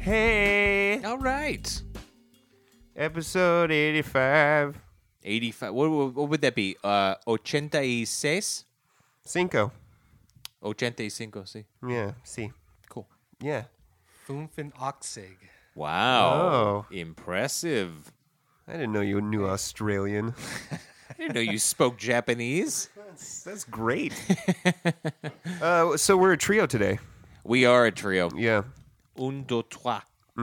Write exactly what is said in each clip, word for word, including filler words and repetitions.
Hey, All right. episode eighty-five. eighty-five. What, what, what would that be? Uh, ochenta y seis? Cinco. ochenta y cinco, sí. Yeah, see. Cool. Yeah. Fünfen Ochsig. Wow. Oh. Impressive. I didn't know you knew Australian. I didn't know you spoke Japanese. That's, that's great. uh, so we're a trio today. We are a trio. Yeah. Un, deux, trois.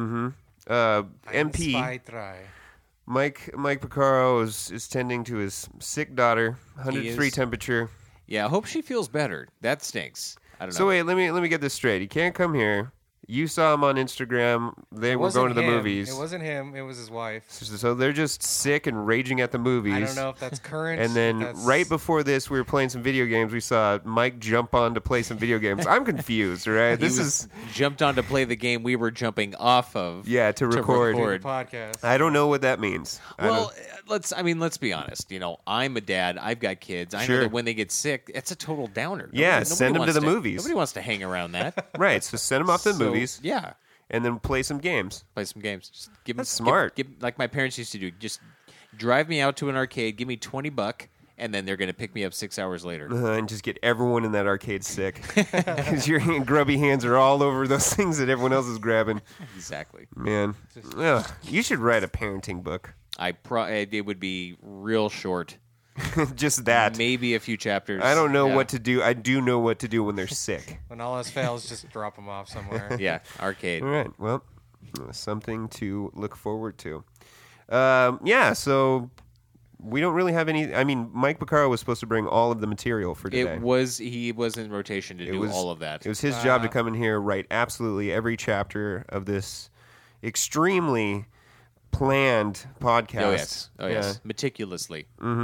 Uh, M P, Zwei, drei. Mike Mike Picaro is, is tending to his sick daughter, one hundred three is. temperature. Yeah, I hope she feels better. That stinks. I don't know. So wait, let me let me get this straight. He can't come here. You saw him on Instagram. They It were wasn't going to the him. movies. It wasn't him. It was his wife. So they're just sick and raging at the movies. I don't know if that's current. And then if that's... right before this, we were playing some video games. We saw Mike jump on to play some video games. I'm confused, right? He This was is jumped on to play the game we were jumping off of. yeah to record. record. the podcast. I don't know what that means. I Well, don't- uh, let's. I mean, let's be honest. You know, I'm a dad. I've got kids. I Sure. know that when they get sick, it's a total downer. Yeah, Nobody- send nobody 'em to wants the movies. Nobody wants to hang around that. right. So send him off to the So, movies Yeah, and then play some games. play some games. Just give 'em- That's give- smart. Give, like my parents used to do. Just drive me out to an arcade, give me twenty buck, and then they're going to pick me up six hours later. Uh, and just get everyone in that arcade sick because your grubby hands are all over those things that everyone else is grabbing. Exactly. Man, Ugh. You should write a parenting book. I pro. It would be real short. Just that. Maybe a few chapters. I don't know Yeah. what to do. I do know what to do when they're sick. When all else fails, just drop them off somewhere. Yeah, arcade. All right. Well, uh, something to look forward to. Um, yeah. So we don't really have any. I mean, Mike Picaro was supposed to bring all of the material for today. It was. He was in rotation to It do was- all of that. It was his job to Uh, come in here, write absolutely every chapter of this extremely planned podcast. Oh yes. Oh yes. Yeah. Meticulously.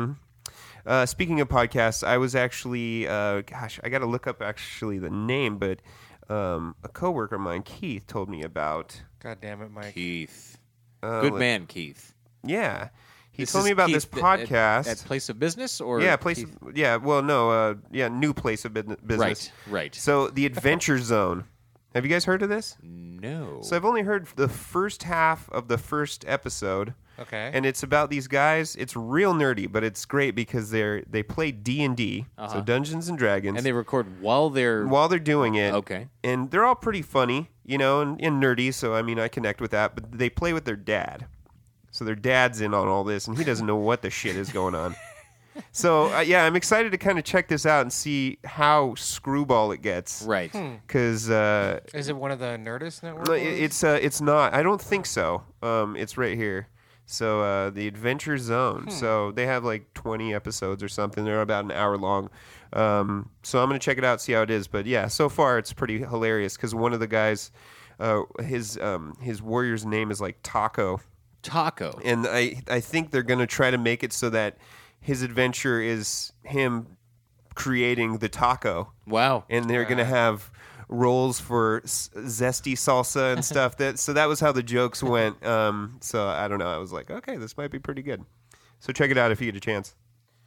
Uh, speaking of podcasts, I was actually, uh, gosh, I got to look up actually the name, but um, a coworker of mine, Keith, told me about. God damn it, Mike. Keith. Uh, Good let- man, Keith. Yeah, he This told is me about Keith this th- at- podcast. At, Place of Business or yeah, place. Keith? Of, yeah, well, no, uh, yeah, new place of business. Right. Right. So the Adventure Zone. Have you guys heard of this? No. So I've only heard the first half of the first episode. Okay. And it's about these guys. It's real nerdy, but it's great because they're they play D and D, so Uh-huh. Dungeons and Dragons, and they record while they're while they're doing it. Okay. And they're all pretty funny, you know, and, and nerdy. So I mean, I connect with that. But they play with their dad, so their dad's in on all this, and he doesn't know what the shit is going on. So uh, yeah, I'm excited to kind of check this out and see how screwball it gets. right. Because uh, Is it one of the Nerdist Network? no, it- ones? it's uh, it's not. I don't think so. Um, it's right here. So uh, the Adventure Zone. So they have like twenty episodes or something. They're about an hour long. Um, so I'm gonna check it out, see how it is. But yeah, so far it's pretty hilarious because one of the guys, uh, his um, his warrior's name is like Taco, Taco. and I I think they're gonna try to make it so that his adventure is him creating the taco. Wow. And they're gonna have rolls for s- zesty salsa and stuff. That so that was how the jokes went. Um, so I don't know. I was like, okay, this might be pretty good. So check it out if you get a chance.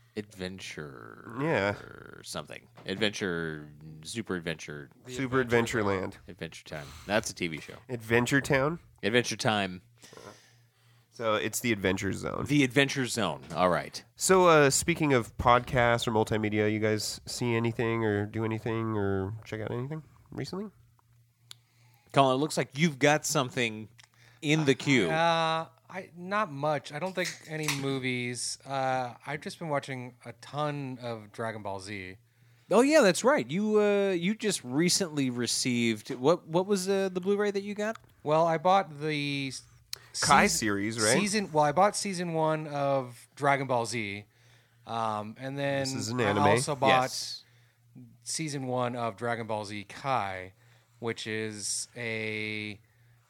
Adventure. Yeah. Or something. Adventure. Super Adventure. Super Adventure Land, Adventure Time. That's a T V show. Adventure Town. Adventure Time. So it's the Adventure Zone. The Adventure Zone. All right. So uh, speaking of podcasts or multimedia, you guys see anything or do anything or check out anything recently? Colin, it looks like you've got something in the queue. Uh, I not much. I don't think any movies. Uh, I've just been watching a ton of Dragon Ball Z. Oh yeah, that's right. You uh, you just recently received what? What was uh, the Blu-ray that you got? Well, I bought the s- Kai seas- series, right? Season. Well, I bought season one of Dragon Ball Z, um, and then This is an I anime? also bought Yes. season one of Dragon Ball Z Kai, which is a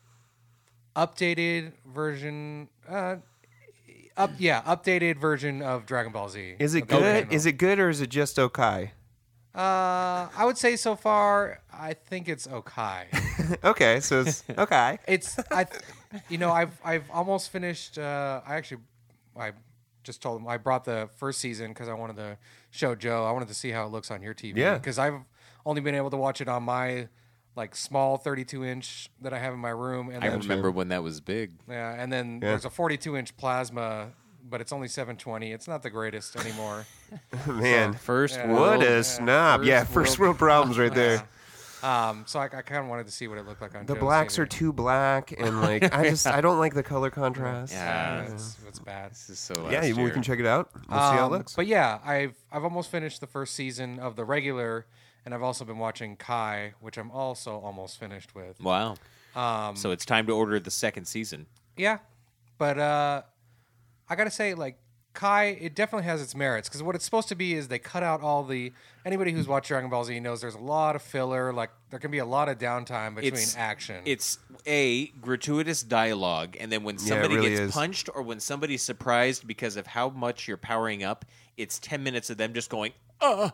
updated version. Uh, up, yeah, updated version of Dragon Ball Z. Is it Okay. good? Is it good or is it just okay? Uh, I would say so far, I think it's okay. Okay, so it's okay. It's I, you know, I've I've almost finished. Uh, I actually, I just told him I brought the first season because I wanted to show Joe. I wanted to see how it looks on your T V. Yeah. Because I've only been able to watch it on my like small thirty-two inch that I have in my room, and I then, remember when that was big. yeah, and then Yeah. there's a forty-two inch plasma, but it's only seven twenty. It's not the greatest anymore. Man, First Yeah. world. what a snob. Yeah, first first world- world problems right there. Um, so I, I kind of wanted to see what it looked like on The Joe's blacks T V. are too black, and like I just I don't like the color contrast. Yeah. Yeah, it's, it's bad. This is so Yeah, last we year. can check it out. We'll see how it Um, looks. But yeah, I've I've almost finished the first season of the regular, and I've also been watching Kai, which I'm also almost finished with. Wow. Um, So it's time to order the second season. yeah, but uh, I gotta say, like Kai, it definitely has its merits because what it's supposed to be is they cut out all the. Anybody who's watched Dragon Ball Z knows there's a lot of filler. Like there can be a lot of downtime between It's- action. It's a gratuitous dialogue, and then when Yeah, it somebody really gets is. punched or when somebody's surprised because of how much you're powering up, it's ten minutes of them just going, uh,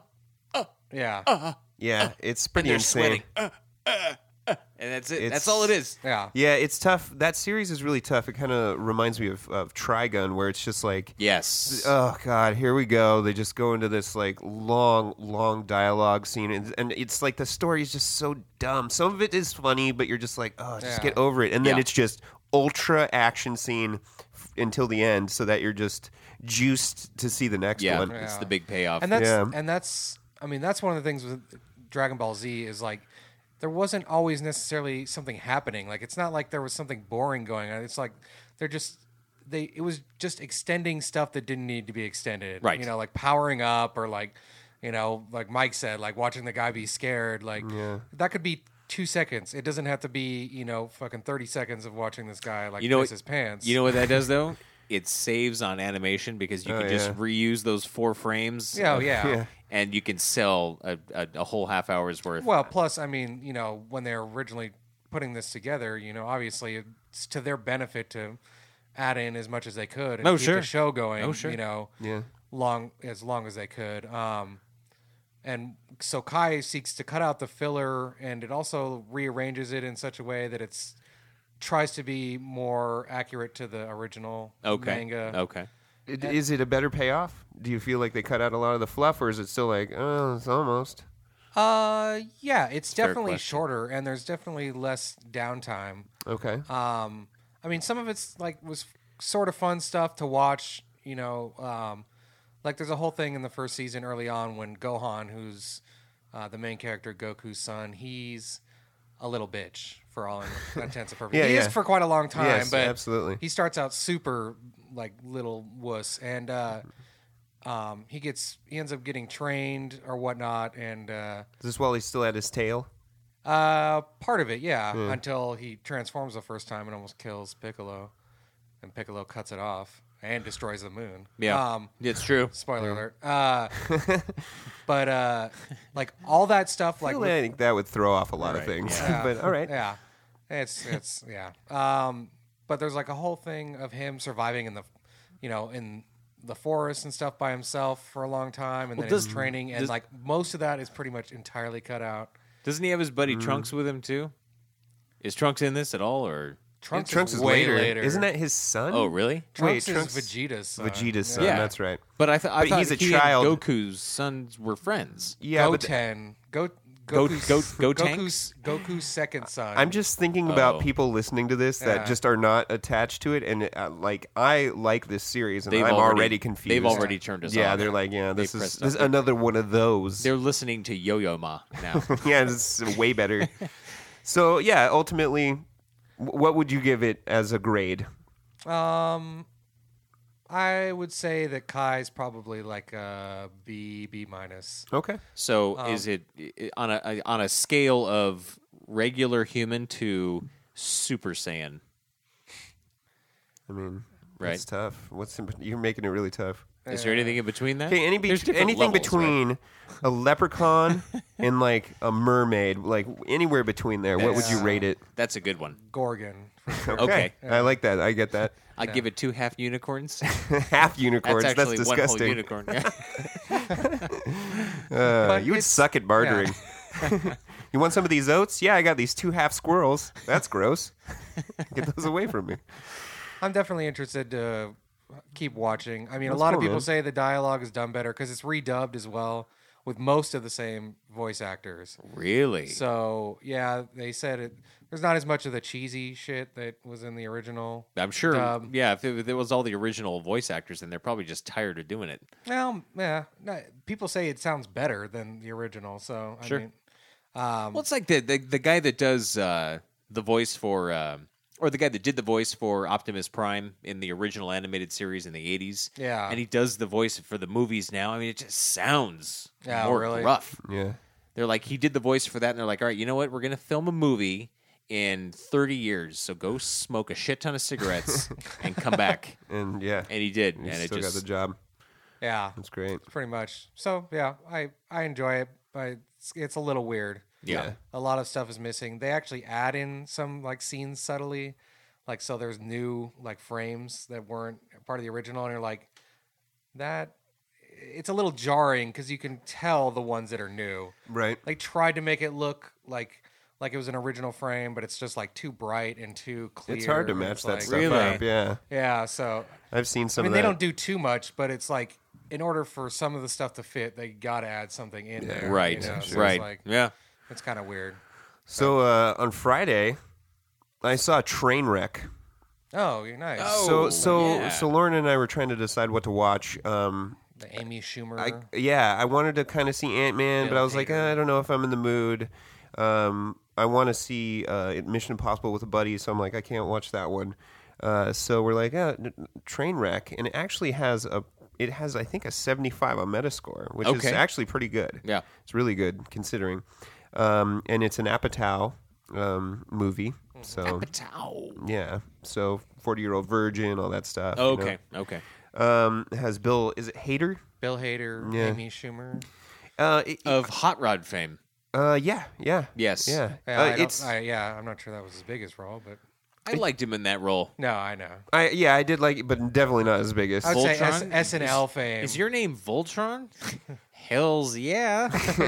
yeah, Yeah, it's and pretty they're insane. sweating, uh, uh, uh, and that's it. It's- That's all it is. yeah. Yeah, it's tough. That series is really tough. It kind of reminds me of, of Trigun, where it's just like, Yes. oh god, here we go. They just go into this like long, long dialogue scene, and, and it's like the story is just so dumb. Some of it is funny, but you're just like, oh, just Yeah. get over it. And then Yeah. it's just ultra action scene f- until the end, so that you're just juiced to see the next yeah, one. it's Yeah. the big payoff. And that's Yeah. and that's I mean that's one of the things with Dragon Ball Z is like there wasn't always necessarily something happening. Like it's not like there was something boring going on. It's like they're just they it was just extending stuff that didn't need to be extended. Right. You know, like powering up or like you know, like Mike said, like watching the guy be scared. Like that could be two seconds. It doesn't have to be, you know, fucking thirty seconds of watching this guy like You know piss what- his pants. You know what that does though? It saves on animation because you Oh, can just yeah. reuse those four frames. Yeah, oh, of- yeah. Yeah. And you can sell a, a, a whole half hour's worth. Well, plus, I mean, you know, when they're originally putting this together, you know, obviously it's to their benefit to add in as much as they could and Oh, keep sure. the show going. Oh, sure. You know, Yeah. long as long as they could. Um, and so Kai seeks to cut out the filler, and it also rearranges it in such a way that it's tries to be more accurate to the original okay. manga. Okay. It, is it a better payoff? Do you feel like they cut out a lot of the fluff, or is it still like, oh, it's almost? Uh, yeah, it's Fair definitely question. shorter, and there's definitely less downtime. Okay. Um, I mean, some of it's like was sort of fun stuff to watch. You know, um, like there's a whole thing in the first season early on when Gohan, who's uh, the main character, Goku's son, he's a little bitch for all intents and purposes. Yeah, he yeah. is for quite a long time, Yes, but absolutely. he starts out super like little wuss, and uh, um, he gets he ends up getting trained or whatnot, and uh, Is this while he's still at his tail? uh, part of it, yeah, until he transforms the first time and almost kills Piccolo, and Piccolo cuts it off and destroys the moon. Yeah. Um, It's true. spoiler alert. Uh, but uh, like all that stuff, I like feel with- like I think that would throw off a lot of Right, things. yeah. but all right. yeah, it's it's yeah. Um, but there's like a whole thing of him surviving in the, you know, in the forest and stuff by himself for a long time, and Well, then his does- training, and does- like most of that is pretty much entirely cut out. Doesn't he have his Mm. buddy Trunks with him too? Is Trunks in this at all, or Trunks, Trunks is is way later. later. Isn't that his son? oh really? Trunks Wait, Trunks- is Vegeta's son. Vegeta's son. Yeah. That's right. But I, th- I But thought he's a he child. and Goku's sons were friends. Yeah, but Goten. Go, Go- Goku's, Go- Gotenks? Goku's, Goku's second son. I'm just thinking about Oh. people listening to this that Yeah. just are not attached to it, and uh, like I like this series, and They've I'm already- already, confused. they've already turned us Yeah, off. they're like, yeah, this They've is pressed this is up. another one of those. They're listening to Yo-Yo Ma now. Yeah, this is way better. So yeah, ultimately, w- what would you give it as a grade? Um, I would say that Kai's probably like a B, B minus. Okay. So Um, is it i- on a on a scale of regular human to Super Saiyan? I mean, Right. That's tough. What's in, you're making it really tough. Is there anything in between that? Okay, any be- There's different anything levels, right? between a leprechaun and like a mermaid, like anywhere between there, what would you Yeah. rate it? That's a good one. Gorgon. for sure. Okay. I like that. I get that. I'd give it two half unicorns. Half unicorns. That's That's, actually one whole disgusting. unicorn. Yeah. Uh, But you would it's- suck at bartering. You want some of these oats? Yeah, I got these two half squirrels. That's gross. Get those away from me. I'm definitely interested to keep watching. I mean, That's a lot cool, of people man. say the dialogue is done better because it's redubbed as well, with most of the same voice actors. Really? So yeah, they said it. There's not as much of the cheesy shit that was in the original. I'm sure. Um, yeah, if it, if it was all the original voice actors, then they're probably just tired of doing it. Well, yeah, no, people say it sounds better than the original. So I Sure. mean, um, Well, it's like the the, the guy that does uh, the voice for, uh, or the guy that did the voice for Optimus Prime in the original animated series in the eighties. Yeah. and he does the voice for the movies now. I mean, it just sounds Yeah, more really? gruff. Yeah. They're like, he did the voice for that, and they're like, all right, you know what? We're going to film a movie in thirty years, so go smoke a shit ton of cigarettes and come back. And yeah, And he did, he and it still just got the job. yeah, That's great. pretty much. So yeah, I I enjoy it, but it's, it's a little weird. yeah. A lot of stuff is missing. They actually add in some like scenes subtly, like so there's new like frames that weren't part of the original, and you're like, that. It's a little jarring because you can tell the ones that are new. Right. They tried to make it look like like it was an original frame, but it's just like too bright and too clear. It's hard to and match it's that like- stuff Really? up. Yeah. Yeah, so I've seen I some mean of they that. don't do too much, but it's like in order for some of the stuff to fit, they got to add something in there. Right, you know? So it's right. like, yeah. it's kind of weird. So uh, on Friday, I saw Trainwreck. Oh, you're nice. Oh. So so yeah. so Lauren and I were trying to decide what to watch. Um, The Amy Schumer. I yeah, I wanted to kind of see Ant Man, but Bill I was like, Hader. eh, I don't know if I'm in the mood. Um, I want to see uh, Mission Impossible with a buddy, so I'm like, I can't watch that one. Uh, so we're like, yeah, Trainwreck, and it actually has a, it has I think a seventy-five on Metascore, which is Okay. actually pretty good. Yeah. It's really good considering, um, and it's an Apatow um, movie. So Patow. yeah, so forty-year-old virgin, all that stuff. you Okay, okay. know. Um, it has Bill. Is it Hader? Bill Hader, Yeah. Amy Schumer. Uh, it- Of Hot Rod fame. uh, yeah, yeah, Yes. yeah. Yeah, Uh, I don't- it's I, yeah, I'm not sure that was his biggest role, but I liked him in that role. no, I know. I yeah, I did like it, but definitely not as big as. I would say S- Voltron? SNL fame. Is your name Voltron? Hells yeah.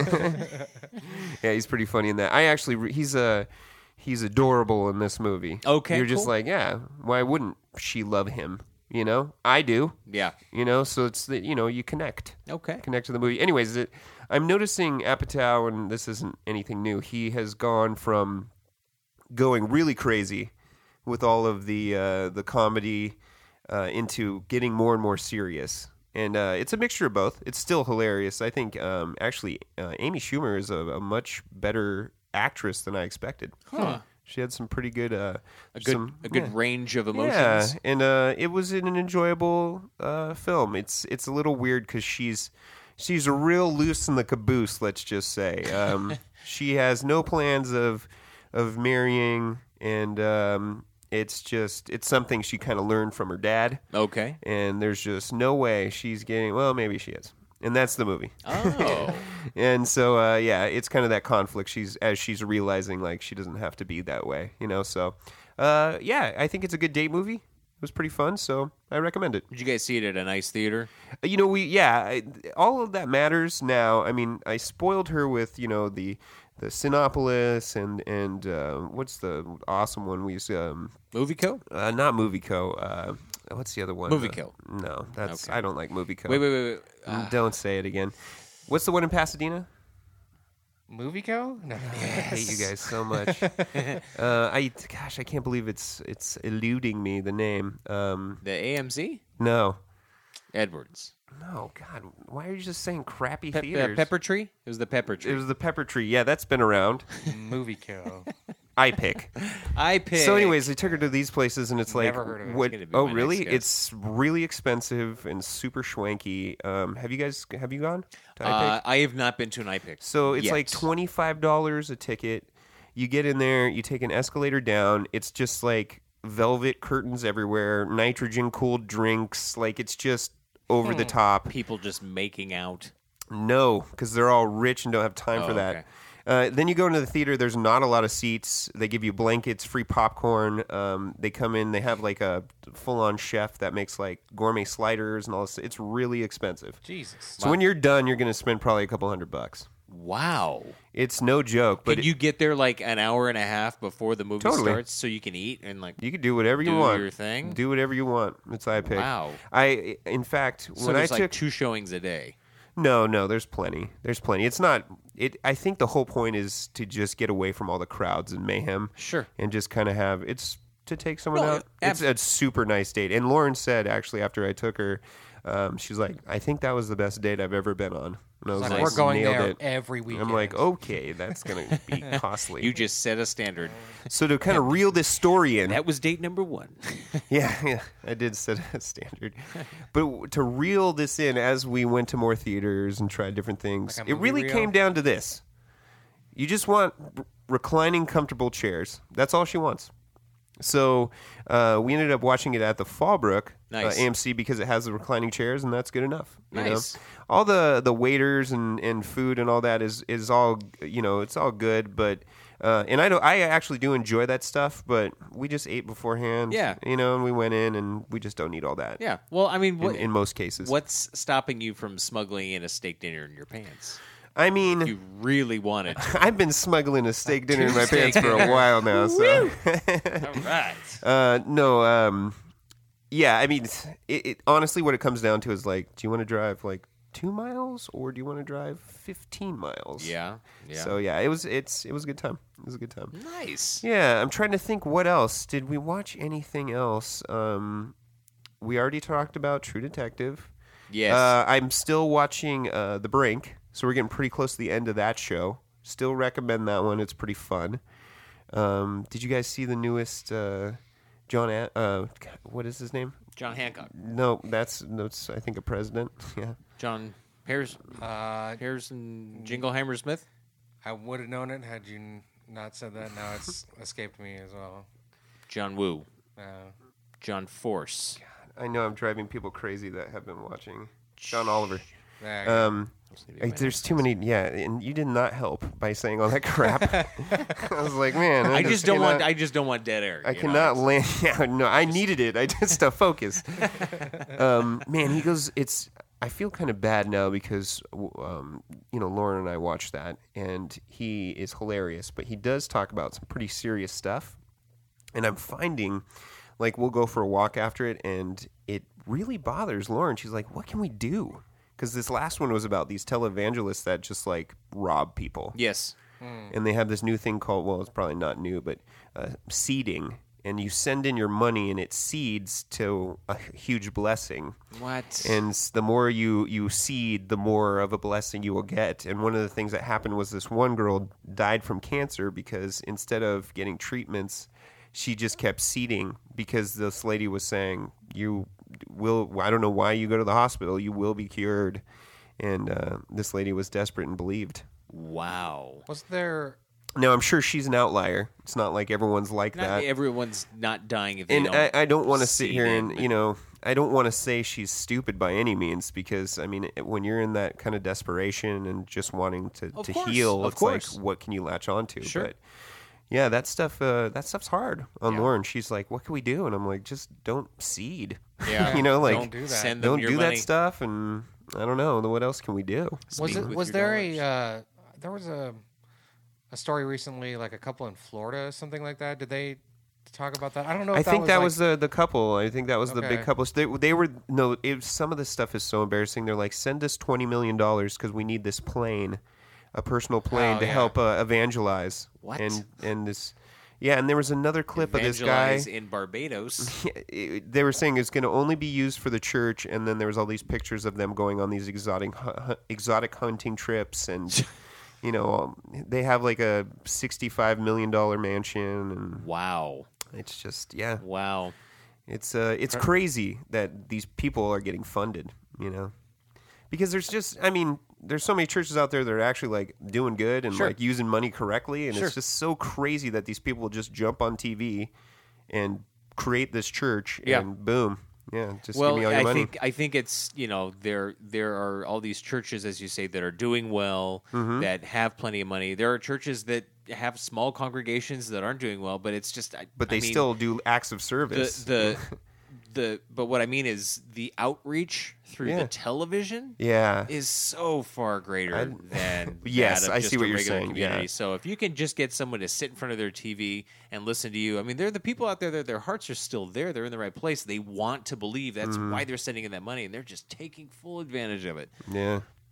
Yeah, he's pretty funny in that. I actually re- he's a uh, he's adorable in this movie. Okay, you're just cool. like, yeah, why wouldn't she love him? You know, I do. yeah. You know, so it's the, you know you connect. Okay. Connect to the movie. Anyways, it, I'm noticing Apatow, and this isn't anything new. He has gone from going really crazy with all of the uh, the comedy uh, into getting more and more serious. And uh, it's a mixture of both. It's still hilarious. I think um, actually uh, Amy Schumer is a, a much better actress than I expected. Huh. She had some pretty good uh, A good some, a good yeah. range of Yeah, emotions. and uh, it was an enjoyable uh, film. It's it's a little weird because she's she's real loose in the caboose. Let's just say um, she has no plans of of marrying, and um, it's just it's something she kind of learned from her dad. Okay. And there's just no way she's getting. Well, maybe she is, and that's the movie. Oh. And so, uh, yeah, it's kind of that conflict. She's as she's realizing like she doesn't have to be that way, you know. So, uh, yeah, I think it's a good date movie. It was pretty fun, so I recommend it. Did you guys see it at a nice theater? Uh, You know, we yeah, I, all of that matters now. I mean, I spoiled her with you know the the Sinopolis and and uh, what's the awesome one we used um Movie Co? uh, not Movie Co. Uh, what's the other one? Movie Uh, Co. no, that's Okay. I don't like Movie Co. Wait, wait, wait, wait. Uh, Don't say it again. What's the one in Pasadena? Movie Co? No. I hate you guys so much. uh, I gosh, I can't believe it's it's eluding me the name. Um, the A M C? no, Edwards. no, God, why are you just saying crappy Pe- uh, theaters? Pepper Tree? It was the Pepper Tree. It was the Pepper Tree. Yeah, that's been around. Movie Co. I pick. I picked. So, anyways, they took her to these places, and it's like, Never heard of it. what? It's gonna be Oh, my really? next guess. It's really expensive and super schwanky. Um, have you guys have you gone to iPick? Uh, I have not been to an iPick. So it's yet. like twenty-five dollars a ticket. You get in there, you take an escalator down. It's just like velvet curtains everywhere, nitrogen cooled drinks. Like it's just over the top. people just making out. No, because they're all rich and don't have time Oh, for that. okay. Uh, then you go into the theater. There's not a lot of seats. They give you blankets, free popcorn. Um, they come in. They have like a full-on chef that makes like gourmet sliders and all this. It's really expensive. Jesus. So when you're done, you're going to spend probably a couple hundred bucks. Wow. It's no joke. But Can you get there like an hour and a half before the movie Totally. starts so you can eat and like You can do whatever you do want. your thing? Do whatever you want. It's iPick. Wow. I, in fact, So when I there's like took two showings a day. No, no, there's plenty. There's plenty. It's not. It. I think the whole point is to just get away from all the crowds and mayhem. Sure. And just kind of have it's to take someone No, out. It's ab- a super nice date. And Lauren said actually after I took her, um, she's like, I think that was the best date I've ever been on. And I was Like, like, we're going nailed there it. every weekend. I'm like, okay, that's gonna be costly. You just set a standard. So to kind of reel this story in, That was date number one. yeah, yeah, I did set a standard. But to reel this in as we went to more theaters and tried different things, Like a it movie really reel? came down to this. You just want r- reclining, comfortable chairs. That's all she wants. So uh, we ended up watching it at the Fallbrook Nice. uh, A M C because it has the reclining chairs, and that's good enough. you know? Nice. All the, the waiters and, and food and all that is, is all, you know, it's all good, but... Uh, and I don't. I actually do enjoy that stuff, but we just ate beforehand. Yeah. you know, and we went in, and we just don't need all that. Yeah. Well, I mean, in, what, in most cases. what's stopping you from smuggling in a steak dinner in your pants? I mean, You really wanted to. I've been smuggling a steak dinner in my steak pants for a while now. So, All right. uh, no, um, yeah. I mean, it, it, honestly, what it comes down to is like, do you want to drive like two miles or do you want to drive fifteen miles? Yeah. Yeah. So yeah, it was. It's it was a good time. It was a good time. Nice. Yeah, I'm trying to think what else. Did we watch anything else? Um, we already talked about True Detective. Yes. Uh, I'm still watching uh, The Brink, so we're getting pretty close to the end of that show. Still recommend that one. It's pretty fun. Um, did you guys see the newest uh, John? A- uh, what is his name? John Hancock. No, that's that's I think a president. Yeah. John Harris, Uh, Harrison Jingleheimer Smith. I would have known it had you n- not said that. Now it's escaped me as well. John Woo. Uh, John Force. I know I'm driving people crazy that have been watching. John Oliver. there you go. Um, I- there's too many. Yeah, and you did not help by saying all that crap. I was like, man, I just don't want. cannot- I just don't want dead air. I you cannot know? land. Yeah, no, I needed it. I just to focus. um, man, he goes. It's. I feel kind of bad now because, um, you know, Lauren and I watched that, and he is hilarious, but he does talk about some pretty serious stuff, and I'm finding, like, we'll go for a walk after it, and it really bothers Lauren. She's like, "What can we do?" Because this last one was about these televangelists that just like rob people. Yes. And they have this new thing called, well, it's probably not new, but uh, seeding. And you send in your money, and it seeds to a huge blessing. What? And s- the more you, you seed, the more of a blessing you will get. And one of the things that happened was this one girl died from cancer because instead of getting treatments, she just kept seeding because this lady was saying, you will, I don't know why you go to the hospital, you will be cured. And uh, this lady was desperate and believed. Wow. Was there? Now, I'm sure she's an outlier. It's not like everyone's like Not that. everyone's not dying if they And don't. I, I don't want to sit seed here in, and, but- you know, I don't want to say she's stupid by any means because, I mean, it- when you're in that kind of desperation and just wanting to, Of to course, heal, of it's course. like, what can you latch onto? Sure. But, yeah, that stuff, uh, that stuff's hard on Yeah. Lauren. She's like, what can we do? And I'm like, just don't seed. Yeah. you know, like, Don't do that. Send them don't your do money. that stuff. And I don't know. What else can we do? Was Speak it? with Was your there dollars. a? Uh, there was a a story recently, like a couple in Florida, something like that. Did they talk about that? I don't know. If I that think was that like, was the the couple. I think that was the big Okay. couple. They, they were no. It, some of this stuff is so embarrassing. They're like, send us twenty million dollars because we need this plane, a personal plane Oh, to yeah. help uh, evangelize. What? And and this, yeah. And there was another clip of this guy. Evangelize in Barbados. Yeah, it- they were saying it's going to only be used for the church, and then there was all these pictures of them going on these exotic hu- hu- exotic hunting trips, and you know um, they have like a sixty-five million dollar mansion, and Wow. it's just yeah. Wow. It's uh, it's crazy that these people are getting funded, you know, because there's just, I mean, there's so many churches out there that are actually like doing good and Sure. like using money correctly, and Sure. it's just so crazy that these people will just jump on T V and create this church, Yeah. and boom, yeah, just Well, give me all your I money. think I think it's you know there there are all these churches, as you say, that are doing well, Mm-hmm. that have plenty of money. There are churches that have small congregations that aren't doing well, but it's just I, but they I mean, still do acts of the service. the the. But what I mean is the outreach through Yeah. the television yeah, is so far greater I- than Yes, that of I just see a what you're regular saying, community. yeah. So if you can just get someone to sit in front of their T V and listen to you, I mean, they're the people out there that their hearts are still there. They're in the right place. They want to believe. That's Mm-hmm. why they're sending in that money, and they're just taking full advantage of it. yeah.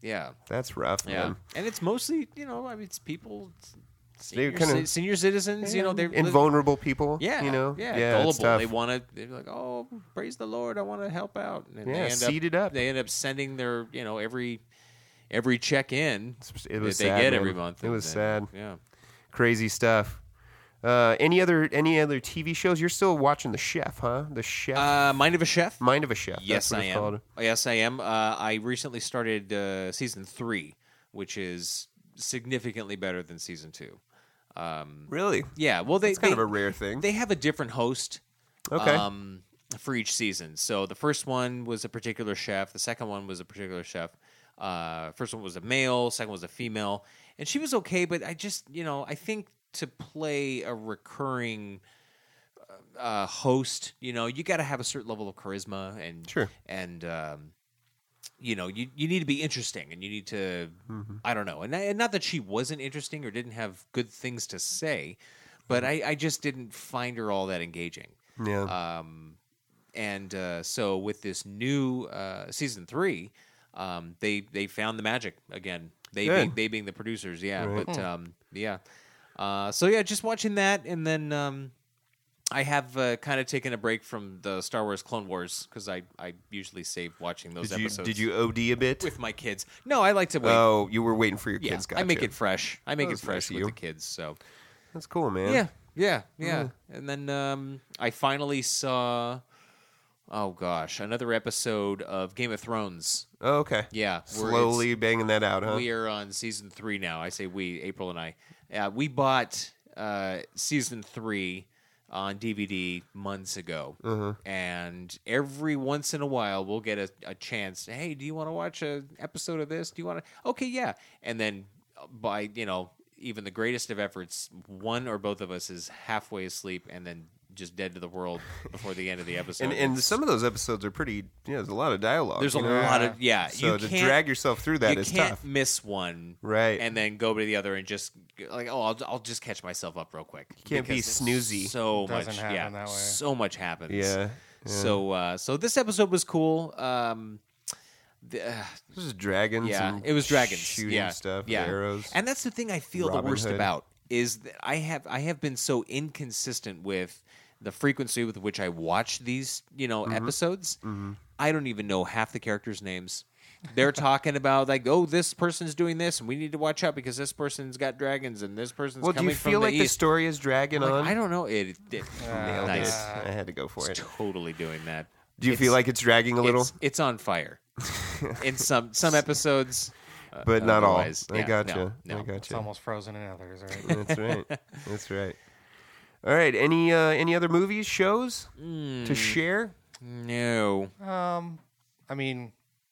Yeah. That's rough, Yeah. man. And it's mostly, you know, I mean, it's people, senior, kinda- ci- senior citizens, you know, they're And vulnerable people. Yeah, you know, yeah, it's gullible. tough. They want to. They're like, "Oh, praise the Lord! I want to help out." And Yeah, they end seed up, it up. They end up sending their, you know, every every check in It was that they sad, get man. every month. It and was then- sad. Yeah. Crazy stuff. Uh, any other any other T V shows? You're still watching The Chef, huh? The Chef, Uh, Mind of a Chef. Mind of a Chef. Yes, That's what I it's am. called. Yes, I am. Uh, I recently started uh, season three, which is significantly better than season two. Um, Really? yeah. Well, they It's kind they, of a rare thing. They have a different host. Okay. Um, for each season. So the first one was a particular chef. The second one was a particular chef. Uh, first one was a male. Second one was a female. And she was okay, but I just, you know, I think to play a recurring uh, host, you know, you got to have a certain level of charisma and Sure. and um, you know, you you need to be interesting and you need to, Mm-hmm. I don't know, and, I, and not that she wasn't interesting or didn't have good things to say, but Mm-hmm. I, I just didn't find her all that engaging. Yeah. Um, and uh, so with this new uh, season three, um, they they found the magic again. They Good. being, they being the producers, yeah. Right. But um, yeah, uh, so yeah, just watching that, and then um, I have uh, kind of taken a break from the Star Wars Clone Wars because I, I usually save watching those did you episodes. did you O D a bit? with my kids? No, I like to wait. Oh, you were waiting for your yeah, kids. I make Gotcha. it fresh. I make That it was nice fresh of with you. the kids. So That's cool, man. yeah, yeah, yeah. And then um, I finally saw. Oh gosh, another episode of Game of Thrones. Oh, okay. Yeah, where Slowly banging that out, huh? We are on season three now. I say we, April and I. Uh, we bought uh, season three on D V D months ago, Uh-huh. and every once in a while we'll get a, a chance. Hey, do you want to watch an episode of this? Do you want to? Okay, yeah. And then by you know even the greatest of efforts, one or both of us is halfway asleep, and then just dead to the world before the end of the episode. And and some of those episodes are pretty. You know, there's a lot of dialogue. There's a you know? lot of yeah. So you to can't, drag yourself through that you is can't tough. miss one, Right. And then go to the other and just like, oh, I'll, I'll just catch myself up real quick. You can't be snoozy. So Doesn't much, happen yeah, that way. so much happens. Yeah. yeah. So, uh, so this episode was cool. Um, the, uh, This is dragons. yeah, and it was dragons, shooting yeah, stuff, yeah. arrows. And that's the thing I feel Robin the worst Hood. about is that I have I have been so inconsistent with the frequency with which I watch these, you know, Mm-hmm. episodes. I don't even know half the characters' names. They're talking about like, oh, this person's doing this, and we need to watch out because this person's got dragons, and this person's well, do coming you feel from like the the east. story is dragging Like, on? I don't know. It, it Nailed nice. it. I had to go for It's it. totally doing that. Do you It's- feel like it's dragging a little? It's, it's on fire in some some episodes, uh, But not all. otherwise, I yeah, gotcha. No, no. I It's gotcha. almost frozen in others, right? That's right. That's right. All right. Any uh, any other movies, shows Hmm. to share? No. um, I mean,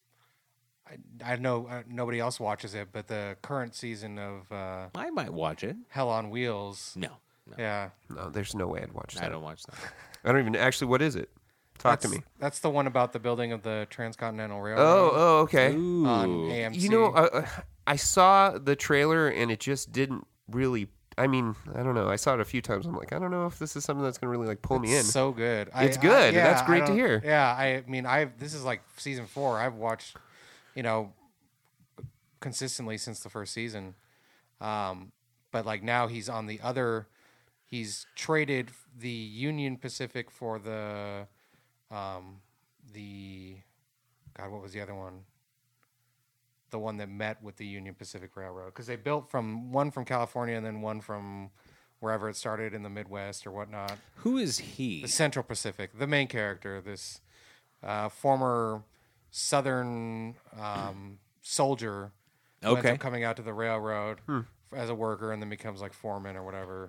I, I know uh, nobody else watches it, but the current season of uh, I might watch it. Hell on Wheels. No, no Yeah, No, there's no way I'd watch that. I don't watch that. I don't even actually. What is it? Talk that's, to me. That's the one about the building of the Transcontinental Railroad. Oh, oh, okay. On A M C. You know, uh, I saw the trailer and it just didn't really. I mean, I don't know. I saw it a few times. I'm like, I don't know if this is something that's going to really like pull me in. so good. It's good. yeah, That's I great to don't- hear. Yeah, I mean, I this is like season four. I've watched, you know, consistently since the first season. Um, but like now he's on the other. He's traded the Union Pacific for the, um, the, God, what was the other one? The one that met with the Union Pacific Railroad, because they built from one from California and then one from wherever it started in the Midwest or whatnot. Who is he? The Central Pacific, the main character, this uh, former Southern um, soldier who ends Okay. up coming out to the railroad as a worker and then becomes like foreman or whatever.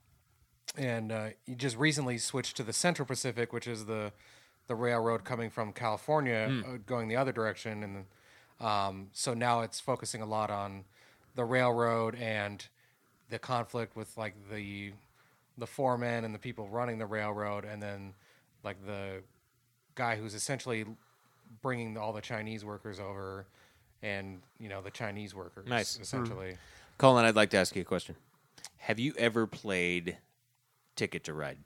And uh, he just recently switched to the Central Pacific, which is the the railroad coming from California, uh, going the other direction, and um, so now it's focusing a lot on the railroad and the conflict with like the the foremen and the people running the railroad, and then like the guy who's essentially bringing all the Chinese workers over, and you know the Chinese workers, Nice. essentially. Colin, I'd like to ask you a question. Have you ever played Ticket to Ride?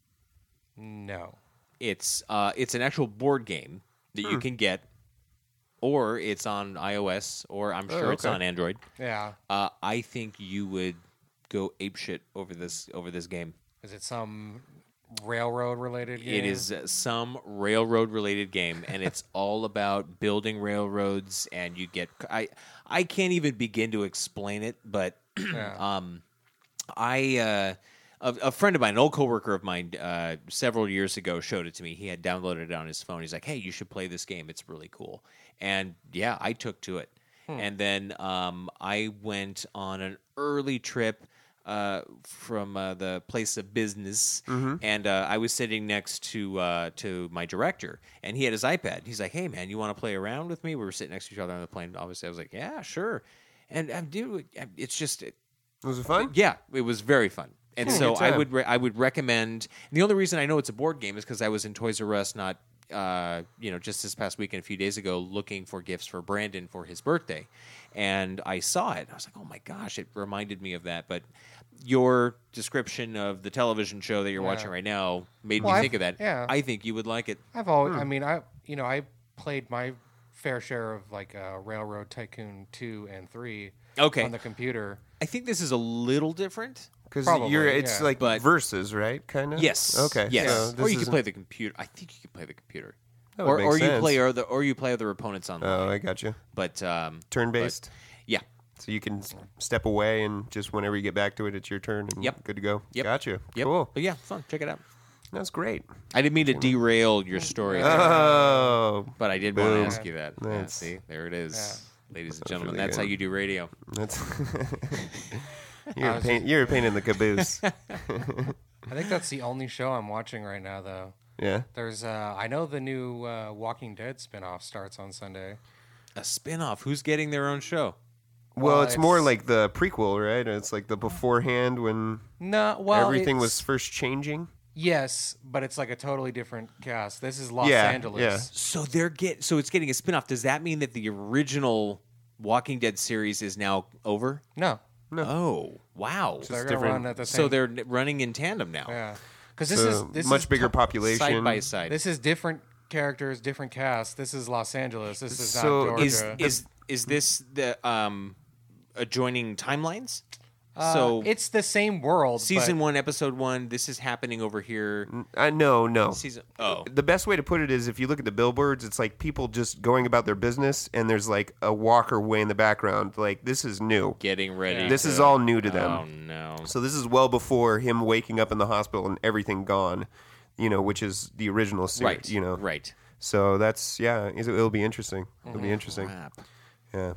No. It's uh, it's an actual board game that you can get or it's on iOS, or I'm sure it's okay. on Android. Yeah. Uh, I think you would go apeshit over this over this game. Is it some railroad related game? It is uh, some railroad related game, and it's all about building railroads. And you get I I can't even begin to explain it, but Yeah. um, I uh, a, a friend of mine, an old coworker of mine, uh, several years ago showed it to me. He had downloaded it on his phone. He's like, "Hey, you should play this game. It's really cool." And yeah, I took to it. And then um, I went on an early trip uh, from uh, the place of business, and uh, I was sitting next to uh, to my director, and he had his iPad. He's like, "Hey, man, you want to play around with me?" We were sitting next to each other on the plane. Obviously, I was like, "Yeah, sure." And um, dude, it's just, Was it fun? yeah, it was very fun. And Hmm, so good I time. would re- I would recommend. And the only reason I know it's a board game is because I was in Toys R Us not uh, you know just this past weekend, a few days ago, looking for gifts for Brandon for his birthday, and I saw it. I was like, oh my gosh, it reminded me of that. But your description of the television show that you're Yeah. watching right now made Well, me I've- think of that. yeah. I think you would like it. I've always, I mean, I you know, I played my fair share of like uh, Railroad Tycoon two and three Okay. on the computer. I think this is a little different. Because Probably, you're it's yeah. like But- versus, right? Kind of. Yes. Okay. Yes. so this or you can isn't- play the computer. I think you can play the computer. That would or make or you sense. play other or you play other opponents online. Oh, I got you. But um, Turn based. yeah. So you can s- step away and just whenever you get back to it, it's your turn. And Yep. Good to go. Yep. Gotcha. Yep. Cool. But yeah, fun. Check it out. That's great. I didn't mean to derail your story, Oh, but I did want boom. to ask you that. Yeah, That's- see, there it is, ladies and gentlemen. really That's how good. you do radio. that's you're, I a was pain, you're a pain in the caboose. I think that's the only show I'm watching right now, though. Yeah. There's, uh, I know the new uh, Walking Dead spinoff starts on Sunday. A spin-off. Who's getting their own show? Well, Well, it's, more it's- like the prequel, right? It's like the beforehand when No, well, everything was it's- first changing. yes, but it's like a totally different cast. This is Los Yeah, Angeles. yeah. So they're get. So it's getting a spin-off. Does that mean that the original Walking Dead series is now over? No, Oh, wow. they're gonna different. run at the same. So they're n- running in tandem now. yeah, because this So is this much is bigger to- population. Side by side. This is different characters, different cast. This is Los Angeles. This is So not is Georgia. is is this the um adjoining timelines? Uh, so it's the same world. season but one, episode one. This is happening over here. I no, no. Season. Oh, The best way to put it is if you look at the billboards, it's like people just going about their business, and there's like a walker way in the background. Like this is new. getting ready. This to- is all new to them. Oh no. So this is well before him waking up in the hospital and everything gone, you know, which is the original series, Right. you know. Right. So that's yeah, it'll it'll be interesting. It'll be interesting. Crap. Yeah.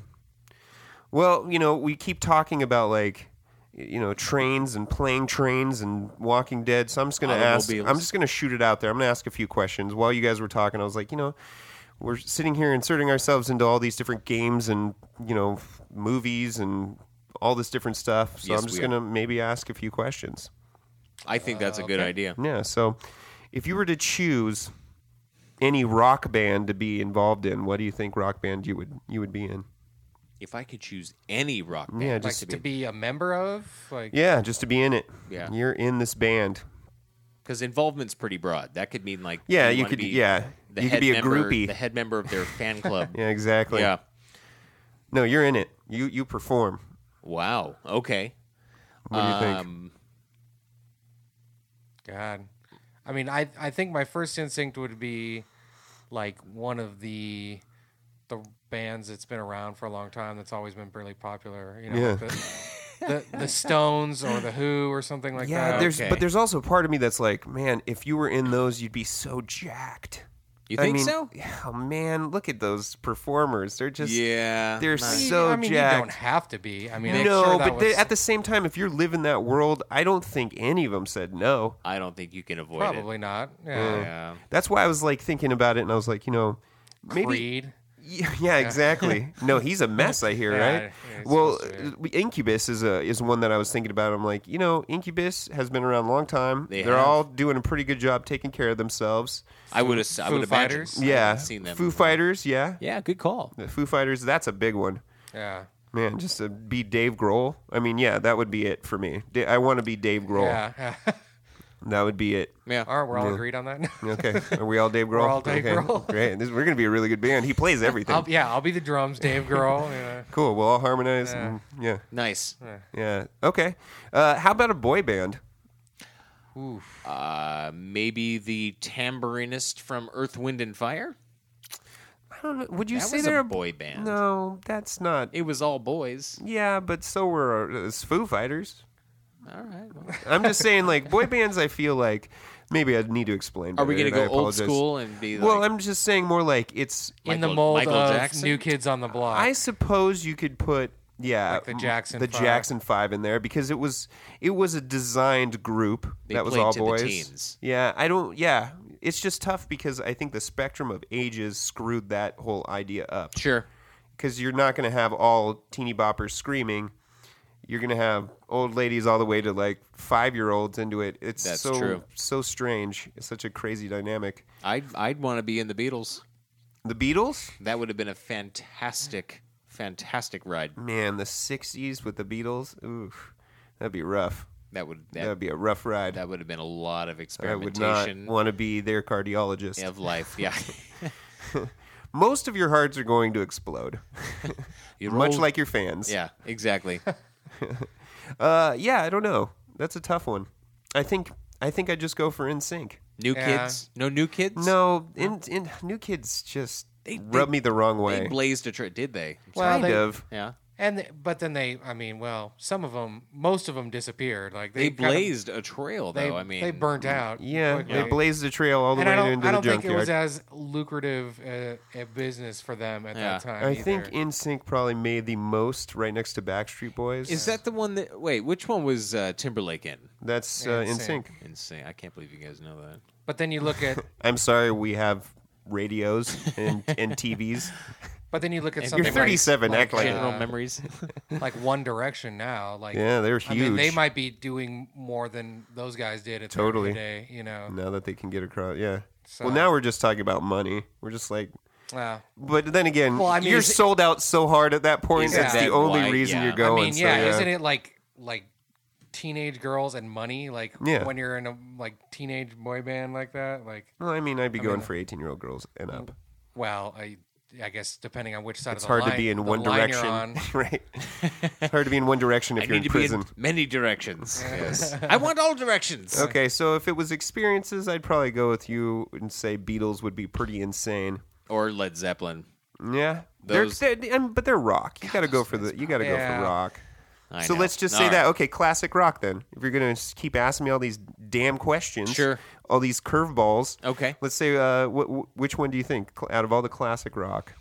Well, you know, we keep talking about like you know trains and playing trains and Walking Dead. So I'm just gonna ask. Automobiles. I'm just gonna shoot it out there. I'm gonna ask a few questions while you guys were talking. I was like, you know, we're sitting here inserting ourselves into all these different games and you know movies and all this different stuff. So Yes, I'm just we are. gonna maybe ask a few questions. I think that's a good okay. idea. Yeah. So if you were to choose any rock band to be involved in, what do you think rock band you would you would be in? If I could choose any rock band, Yeah, like just to be a member of, like yeah, just to be in it. Yeah. You're in this band. because involvement's pretty broad. That could mean like Yeah, you wanna could. be Yeah, the you head could be a member, groupie. the head member of their fan club. Yeah, exactly. Yeah. No, you're in it. You you perform. Wow. Okay. What do you think? Um, God. I mean, I I think my first instinct would be like one of the the bands that's been around for a long time that's always been really popular. You know, Yeah. like the, the the Stones or the Who or something like Yeah, that. there's Okay. but there's also a part of me that's like, man, if you were in those, you'd be so jacked. you I think mean, so? Oh man, look at those performers. They're just Yeah. they're not- I mean, so I mean, jacked. you don't have to be. I mean, I'm no, sure that but they, was at the same time, if you're living that world, I don't think any of them said no. I don't think you can avoid probably it. not. Uh, Yeah. Yeah. That's why I was like thinking about it, and I was like, you know, maybe. Creed. Yeah, yeah, exactly. No, he's a mess. I hear, Yeah, right? yeah, he's Well, supposed to uh, Incubus is a is one that I was thinking about. I'm like, you know, Incubus has been around a long time. They They're have. all doing a pretty good job taking care of themselves. I would have. I Foo would imagine. Fighters? I Yeah, haven't seen them. Foo Fighters. Yeah, Yeah. Good call. the Foo Fighters. That's a big one, Yeah. man. Just to be Dave Grohl. I mean, yeah, that would be it for me. Da- I want to be Dave Grohl. Yeah. That would be it. Yeah. All right, we're all Yeah. agreed on that. Okay. Are we all Dave Grohl? We're all Dave okay. Grohl. Great. This, we're going to be a really good band. He plays everything. I'll, yeah, I'll be the drums, Dave Grohl. Yeah. Cool. We'll all harmonize. Yeah. And, yeah. Nice. Yeah. Okay. Uh, how about a boy band? Oof. Uh, maybe the tambourinist from Earth, Wind, and Fire? I don't know. Would you That say was they're a boy band. No, that's not. It was all boys. Yeah, but so were uh, Foo Fighters. All right. Well. I'm just saying, like, boy bands, I feel like maybe I need to explain. Are we going going to to go old school and be like... Well, I'm just saying more like it's. In the Michael- mold Michael of Jackson? New Kids on the Block. I suppose you could put. Yeah, Like the Jackson the Five. Jackson Five in there because it was it was a designed group They that was played all to the boys. teens. Yeah, I don't. Yeah, it's just tough because I think the spectrum of ages screwed that whole idea up. Sure. Because you're not going to have all teeny boppers screaming. You're going to have old ladies all the way to like five year olds into it. It's That's so true. so strange. It's such a crazy dynamic. I'd, I'd want to be in the Beatles. The Beatles, That would have been a fantastic, fantastic ride. man, the sixties with the Beatles. Oof, that'd be rough. That would that, That'd be a rough ride. that would have been a lot of I would experimentation not want to be their cardiologist. of life. Yeah. Most of your hearts are going to explode, You much roll- like your fans. Yeah, exactly. Uh, yeah, I don't know. That's a tough one. I think I think I'd just go for N Sync. New Yeah. kids? No new kids? No, in, in New Kids just They- rub they- me the wrong They way. blazed a trail, did they? Well, kind they- of. Yeah. And th- but then they, I mean, well, some of them, most of them disappeared. Like They they, kind of- blazed a trail, though. they, I mean, they burnt out. Yeah, quickly. they blazed the trail all the And I way don't, into I the don't think junkyard. it was as lucrative a, a business for them at Yeah. that time. I either. think N Sync probably made the most right next to Backstreet Boys. Is that the one that? Wait, which one was uh, Timberlake in? That's uh, Yeah, N N Sync. Sync. Insane! I can't believe you guys know that. But then you look at, I'm sorry, we have radios and, and T Vs. but then you look at You're something. You're thirty-seven. like, act like General uh, memories. like One Direction now. Like yeah, they're I huge. mean, they might be doing more than those guys did at Totally. the day. You know. now that they can get across. Yeah. So- Well, now we're just talking about money. We're just like. Wow. But then again, Well, I mean, you're is it- sold out so hard at that point. Is That's that the only why? reason Yeah. you're I going. I mean, so, yeah, isn't it like like teenage girls and money? Like Yeah. when you're in a like teenage boy band like that. Like, Well, I mean, I'd be I going mean- for eighteen-year-old girls and up. well, I I guess depending on which side It's of the hard line, to be in the one line you're direction, on. right? It's hard to be in one direction if I you're need in to be prison. in many directions. Yes. I want all directions. Okay, so if it was experiences, I'd probably go with you and say Beatles would be pretty insane. Or Led Zeppelin. Yeah, they're, Those- they're, and- but they're rock. You got to go for the. You got to go Yeah. for rock. I So know. let's just All say right. that. Okay, classic rock then. If you're gonna just keep asking me all these damn questions, Sure. all these curveballs. Okay. Let's say, uh, wh- wh- which one do you think cl- out of all the classic rock?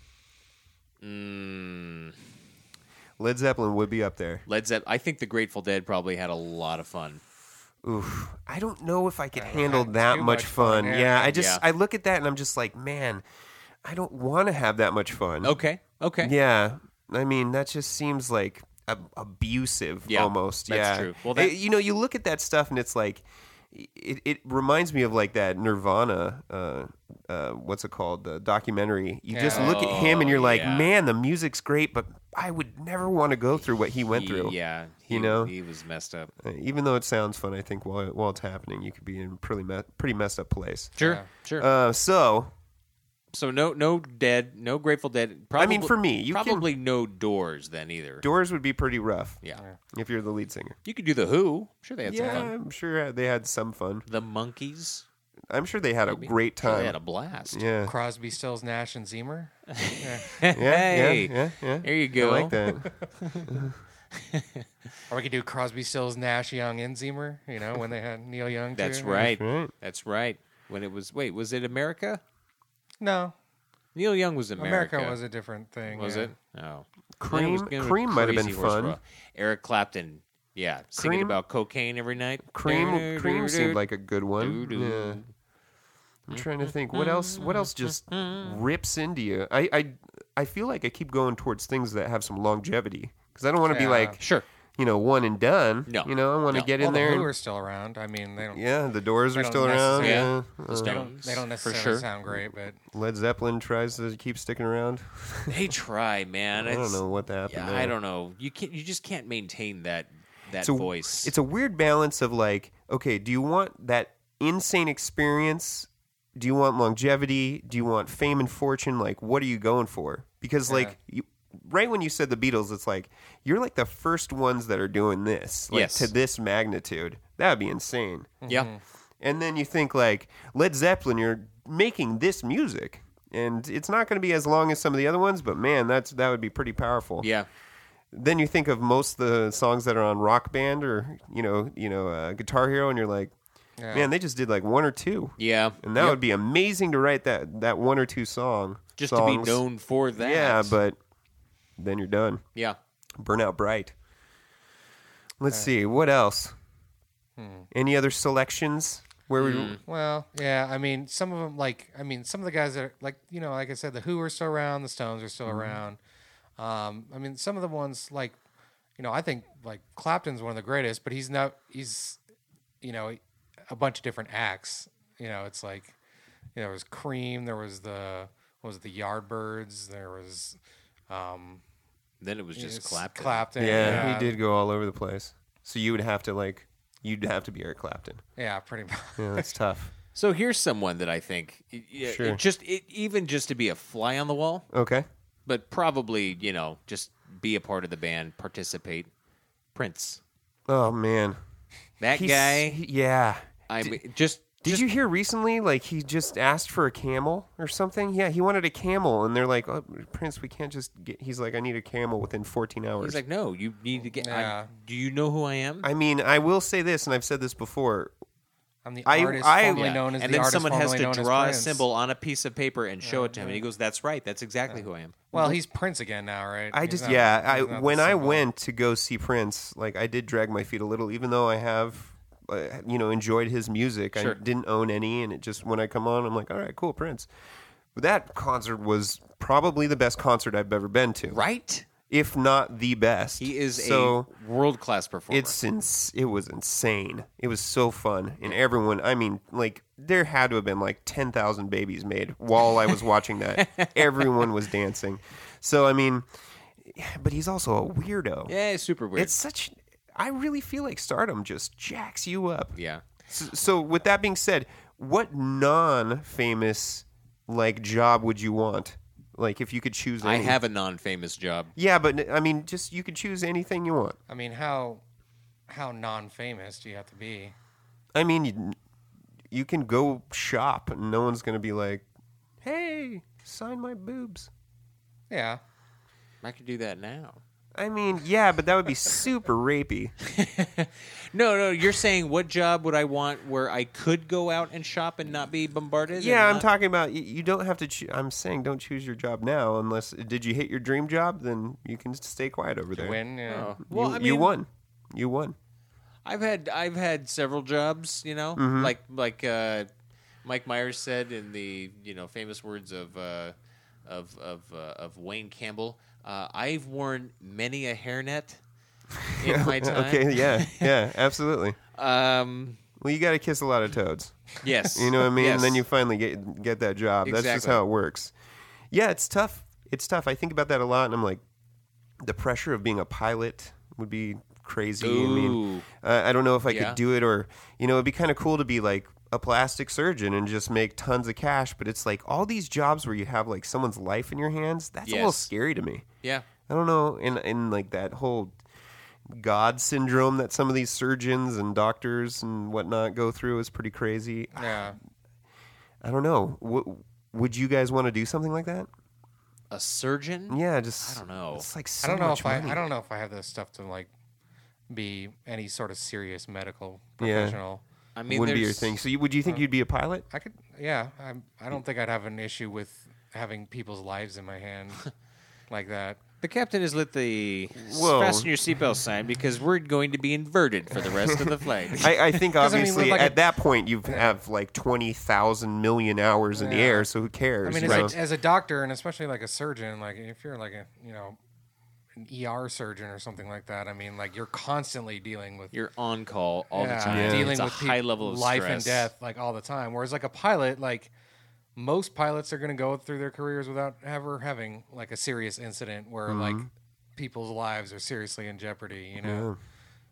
Mm, Led Zeppelin would be up there. Led Zeppelin. I think the Grateful Dead probably had a lot of fun. Oof, I don't know if I could Uh, handle too that much much fun. fun, Yeah. yeah. I just Yeah. I look at that and I'm just like, man, I don't want to have that much fun. Okay. Okay. Yeah, I mean that just seems like ab- abusive Yeah, almost. that's yeah, true. Well, Eh, that- you know, you look at that stuff and it's like, it, it reminds me of like that Nirvana. Uh, uh, what's it called? The documentary. You just Yeah. look at him and you're Oh, like, yeah. man, the music's great, but I would never want to go through what he went through. Yeah. He, You know? he was messed up. Uh, Even though it sounds fun, I think while while it's happening, you could be in a pretty me- pretty messed up place. Sure. Yeah. Sure. Uh, so so no, no Dead, no Grateful Dead. Probably, I mean, for me, you can- probably no Doors then either. Doors would be pretty rough. yeah. If you're the lead singer. You could do the Who. I'm sure they had Yeah, some fun. I'm sure they had some fun. The Monkeys. I'm sure they had a great Sure time. They had a blast. Yeah. Crosby, Stills, Nash, and Zimmer. Yeah. Yeah, Hey. yeah, yeah, yeah. There you I go. like that. Or we could do Crosby, Stills, Nash, Young, and Zimmer. You know, when they had Neil Young. Too. That's right. right. That's right. When it was wait, was it America? No, Neil Young was America. America was a different thing. Was yeah. it? Oh. Cream- Then it was gonna be Cream might have been Crazy Horse fun. Rock. Eric Clapton. Yeah, singing Cream- about cocaine every night. Cream, cream seemed like a good one. Doo-doo. Yeah. I'm trying to think what else. What else just rips into you? I, I, I feel like I keep going towards things that have some longevity because I don't want to be Yeah. like, Sure. you know, one and done. No. You know, I want to No. get Well, in the there. Who and- are still around. I mean, they don't. yeah, the Doors They are don't still around. necessarily- Yeah, The Uh, They Stones. don't, they don't For necessarily sure. sound great, but Led Zeppelin tries to keep sticking around. They try, man. I don't It's- know what happened. Yeah, there. I don't know. You can't. You just can't maintain that that It's a, voice. It's a weird balance of like, okay, do you want that insane experience? Do you want longevity? Do you want fame and fortune? Like, what are you going for? Because, like, you, right when you said the Beatles, it's like, you're like the first ones that are doing this, like, Yes. to this magnitude. That would be insane. Yeah. And then you think, like, Led Zeppelin, you're making this music. And it's not going to be as long as some of the other ones, but, man, that's that would be pretty powerful. Yeah. Then you think of most of the songs that are on Rock Band or, you know, you know, uh, Guitar Hero, and you're like, Yeah. man, they just did like one or two. Yeah. And that Yep. would be amazing to write that, that one or two song. Just songs. to be known for that. Yeah, but then you're done. Yeah. Burn out bright. Let's see. What else? Hmm. Any other selections? Where we? Well, yeah, I mean, some of them, like, I mean, some of the guys that are, like, you know, like I said, the Who are still around, the Stones are still Mm-hmm. around. Um, I mean, some of the ones, like, you know, I think, like, Clapton's one of the greatest, but he's not, he's, you know, a bunch of different acts. You know, it's like, you know, there was Cream, there was the, what was it, the Yardbirds, there was, um, Then it was just it's Clapton. Clapton. Yeah, he did go all over the place. So you would have to like, you'd have to be Eric Clapton. Yeah, pretty much. Yeah, that's tough. So here's someone that I think, it, it- Sure. it just it, even just to be a fly on the wall, Okay. but probably you know just be a part of the band, participate. Prince, Oh man, that He's- guy. he- yeah. I Did- mean, just Did just- you hear recently, like, he just asked for a camel or something? Yeah, he wanted a camel, and they're like, oh, Prince, we can't just get... He's like, I need a camel within fourteen hours. He's like, no, you need to get. I- Yeah. do you know who I am? I mean, I will say this, and I've said this before. I'm the I- artist I- formerly Yeah. known as and the then artist someone has formerly to known as draw a Prince. symbol on a piece of paper and show it to him, and he goes, "That's right. That's exactly who I am." Well, he's Prince again now, right? I He's just, not- yeah, I he's not the when I symbol. went to go see Prince, like, I did drag my feet a little, even though I have, uh, you know, enjoyed his music. Sure. I didn't own any, and it just, when I come on, I'm like, all right, cool, Prince. But that concert was probably the best concert I've ever been to. Right? If not the best. He is so, a world class performer. It's ins- it was insane. It was so fun, and everyone. I mean, like there had to have been like ten thousand babies made while I was watching that. Everyone was dancing. So I mean, but he's also a weirdo. yeah, it's super weird. It's such. I really feel like Stardom just jacks you up. yeah. So, so with that being said, what non-famous like job would you want? Like if you could choose. I Any? have a non-famous job. Yeah, but I mean, just you could choose anything you want. I mean, how how non-famous do you have to be? I mean, you, you can go shop and no one's going to be like, hey, sign my boobs. Yeah. I could do that now. I mean, yeah, but that would be super rapey. No, no, you're saying what job would I want where I could go out and shop and not be bombarded? Yeah, and I'm not- talking about, you, you don't have to, choo- I'm saying don't choose your job now unless, did you hit your dream job? Then you can stay quiet over To there. win, yeah. Oh. You, Well, I mean, you won. You won. I've had I've had several jobs, you know, like like uh, Mike Myers said in the you know famous words of uh, of of uh, of Wayne Campbell. Uh, I've worn many a hairnet in my time. Okay, yeah, yeah, absolutely. Um, Well, you got to kiss a lot of toads. yes. You know what I mean? Yes. And then you finally get get that job. That's just Exactly. how it works. Yeah, it's tough. It's tough. I think about that a lot, and I'm like, the pressure of being a pilot would be crazy. I mean, Ooh. uh, I don't know if I Yeah. could do it, or you know, it'd be kind of cool to be like a plastic surgeon and just make tons of cash. But it's like all these jobs where you have like someone's life in your hands. That's a little Yes. scary to me. Yeah. I don't know, in in like that whole God syndrome that some of these surgeons and doctors and whatnot go through is pretty crazy. Yeah. I don't know. W- would you guys want to do something like that? A surgeon? Yeah, just I don't know. It's like so I don't know much if I money. I don't know if I have the stuff to like be any sort of serious medical Yeah. professional. I mean, Wouldn't be your there's- thing. So, you, would you think you'd be a pilot? I could yeah, I'm I don't think I'd have an issue with having people's lives in my hand like that. The captain has lit the Whoa. fasten your seatbelt sign because we're going to be inverted for the rest of the flight. I, I think 'Cause, I mean, with obviously like at a- that point you have like twenty thousand million hours in the Yeah. air, so who cares? I mean, you as, know? a, as a doctor and especially like a surgeon, like if you're like a you know an E R surgeon or something like that, I mean, like you're constantly dealing with You're on call all yeah, the time. Yeah. dealing It's a with high peop- level of life stress. and death like all the time. Whereas like a pilot, like most pilots are going to go through their careers without ever having like a serious incident where like Mm-hmm. people's lives are seriously in jeopardy. You know,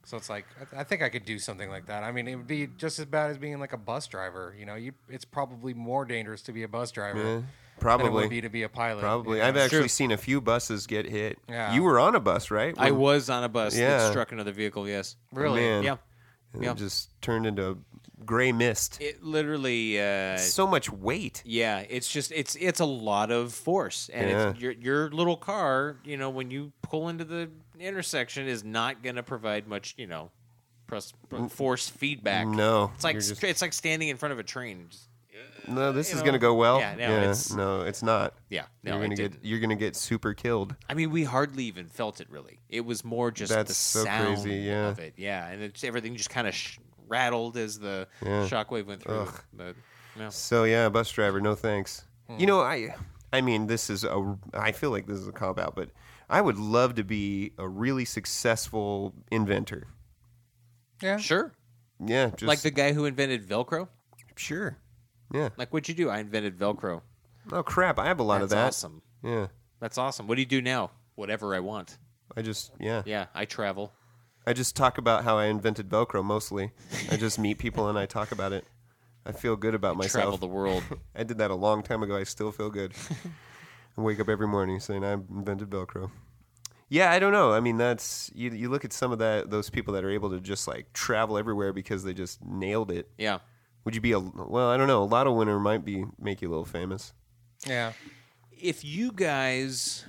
So it's like I, th- I think I could do something like that. I mean, it would be just as bad as being like a bus driver. You know, you it's probably more dangerous to be a bus driver Yeah, than it probably. would be to be a pilot. Probably. you know? I've actually True. seen a few buses get hit. Yeah. You were on a bus, right? I When- was on a bus Yeah. that struck another vehicle. Yes. really. Man. Yeah. and Yeah. It just turned into gray mist. It literally. Uh, So much weight. Yeah, it's just it's it's a lot of force, and Yeah. it's, your your little car, you know, when you pull into the intersection, is not going to provide much, you know, press, force feedback. No, it's like you're just- it's like standing in front of a train. Just, No, this you is know, going to go well. yeah, no, it's- no, it's not. yeah, no, you're it gonna get didn't. you're gonna get super killed. I mean, we hardly even felt it. Really, it was more just That's the so sound crazy, yeah. of it. Yeah, and it's, everything just kind of sh- rattled as the Yeah. shockwave went through. Ugh. But, no. So yeah, bus driver, no thanks. Hmm. You know, I I mean, this is a I feel like this is a cop out, but I would love to be a really successful inventor. Yeah. Sure, Yeah, just like the guy who invented Velcro. sure. Yeah. Like, what'd you do? I invented Velcro. Oh crap, I have a lot That's of that. awesome. Yeah. That's awesome. What do you do now? Whatever I want. I just yeah. Yeah, I travel. I just talk about how I invented Velcro mostly. I just meet people and I talk about it. I feel good about myself. Travel the world. I did that a long time ago. I still feel good. I wake up every morning saying I invented Velcro. Yeah, I don't know. I mean, that's you. You look at some of that; those people that are able to just like travel everywhere because they just nailed it. Yeah. Would you be a well? I don't know. A lotto winner might be make you a little famous. Yeah. If you guys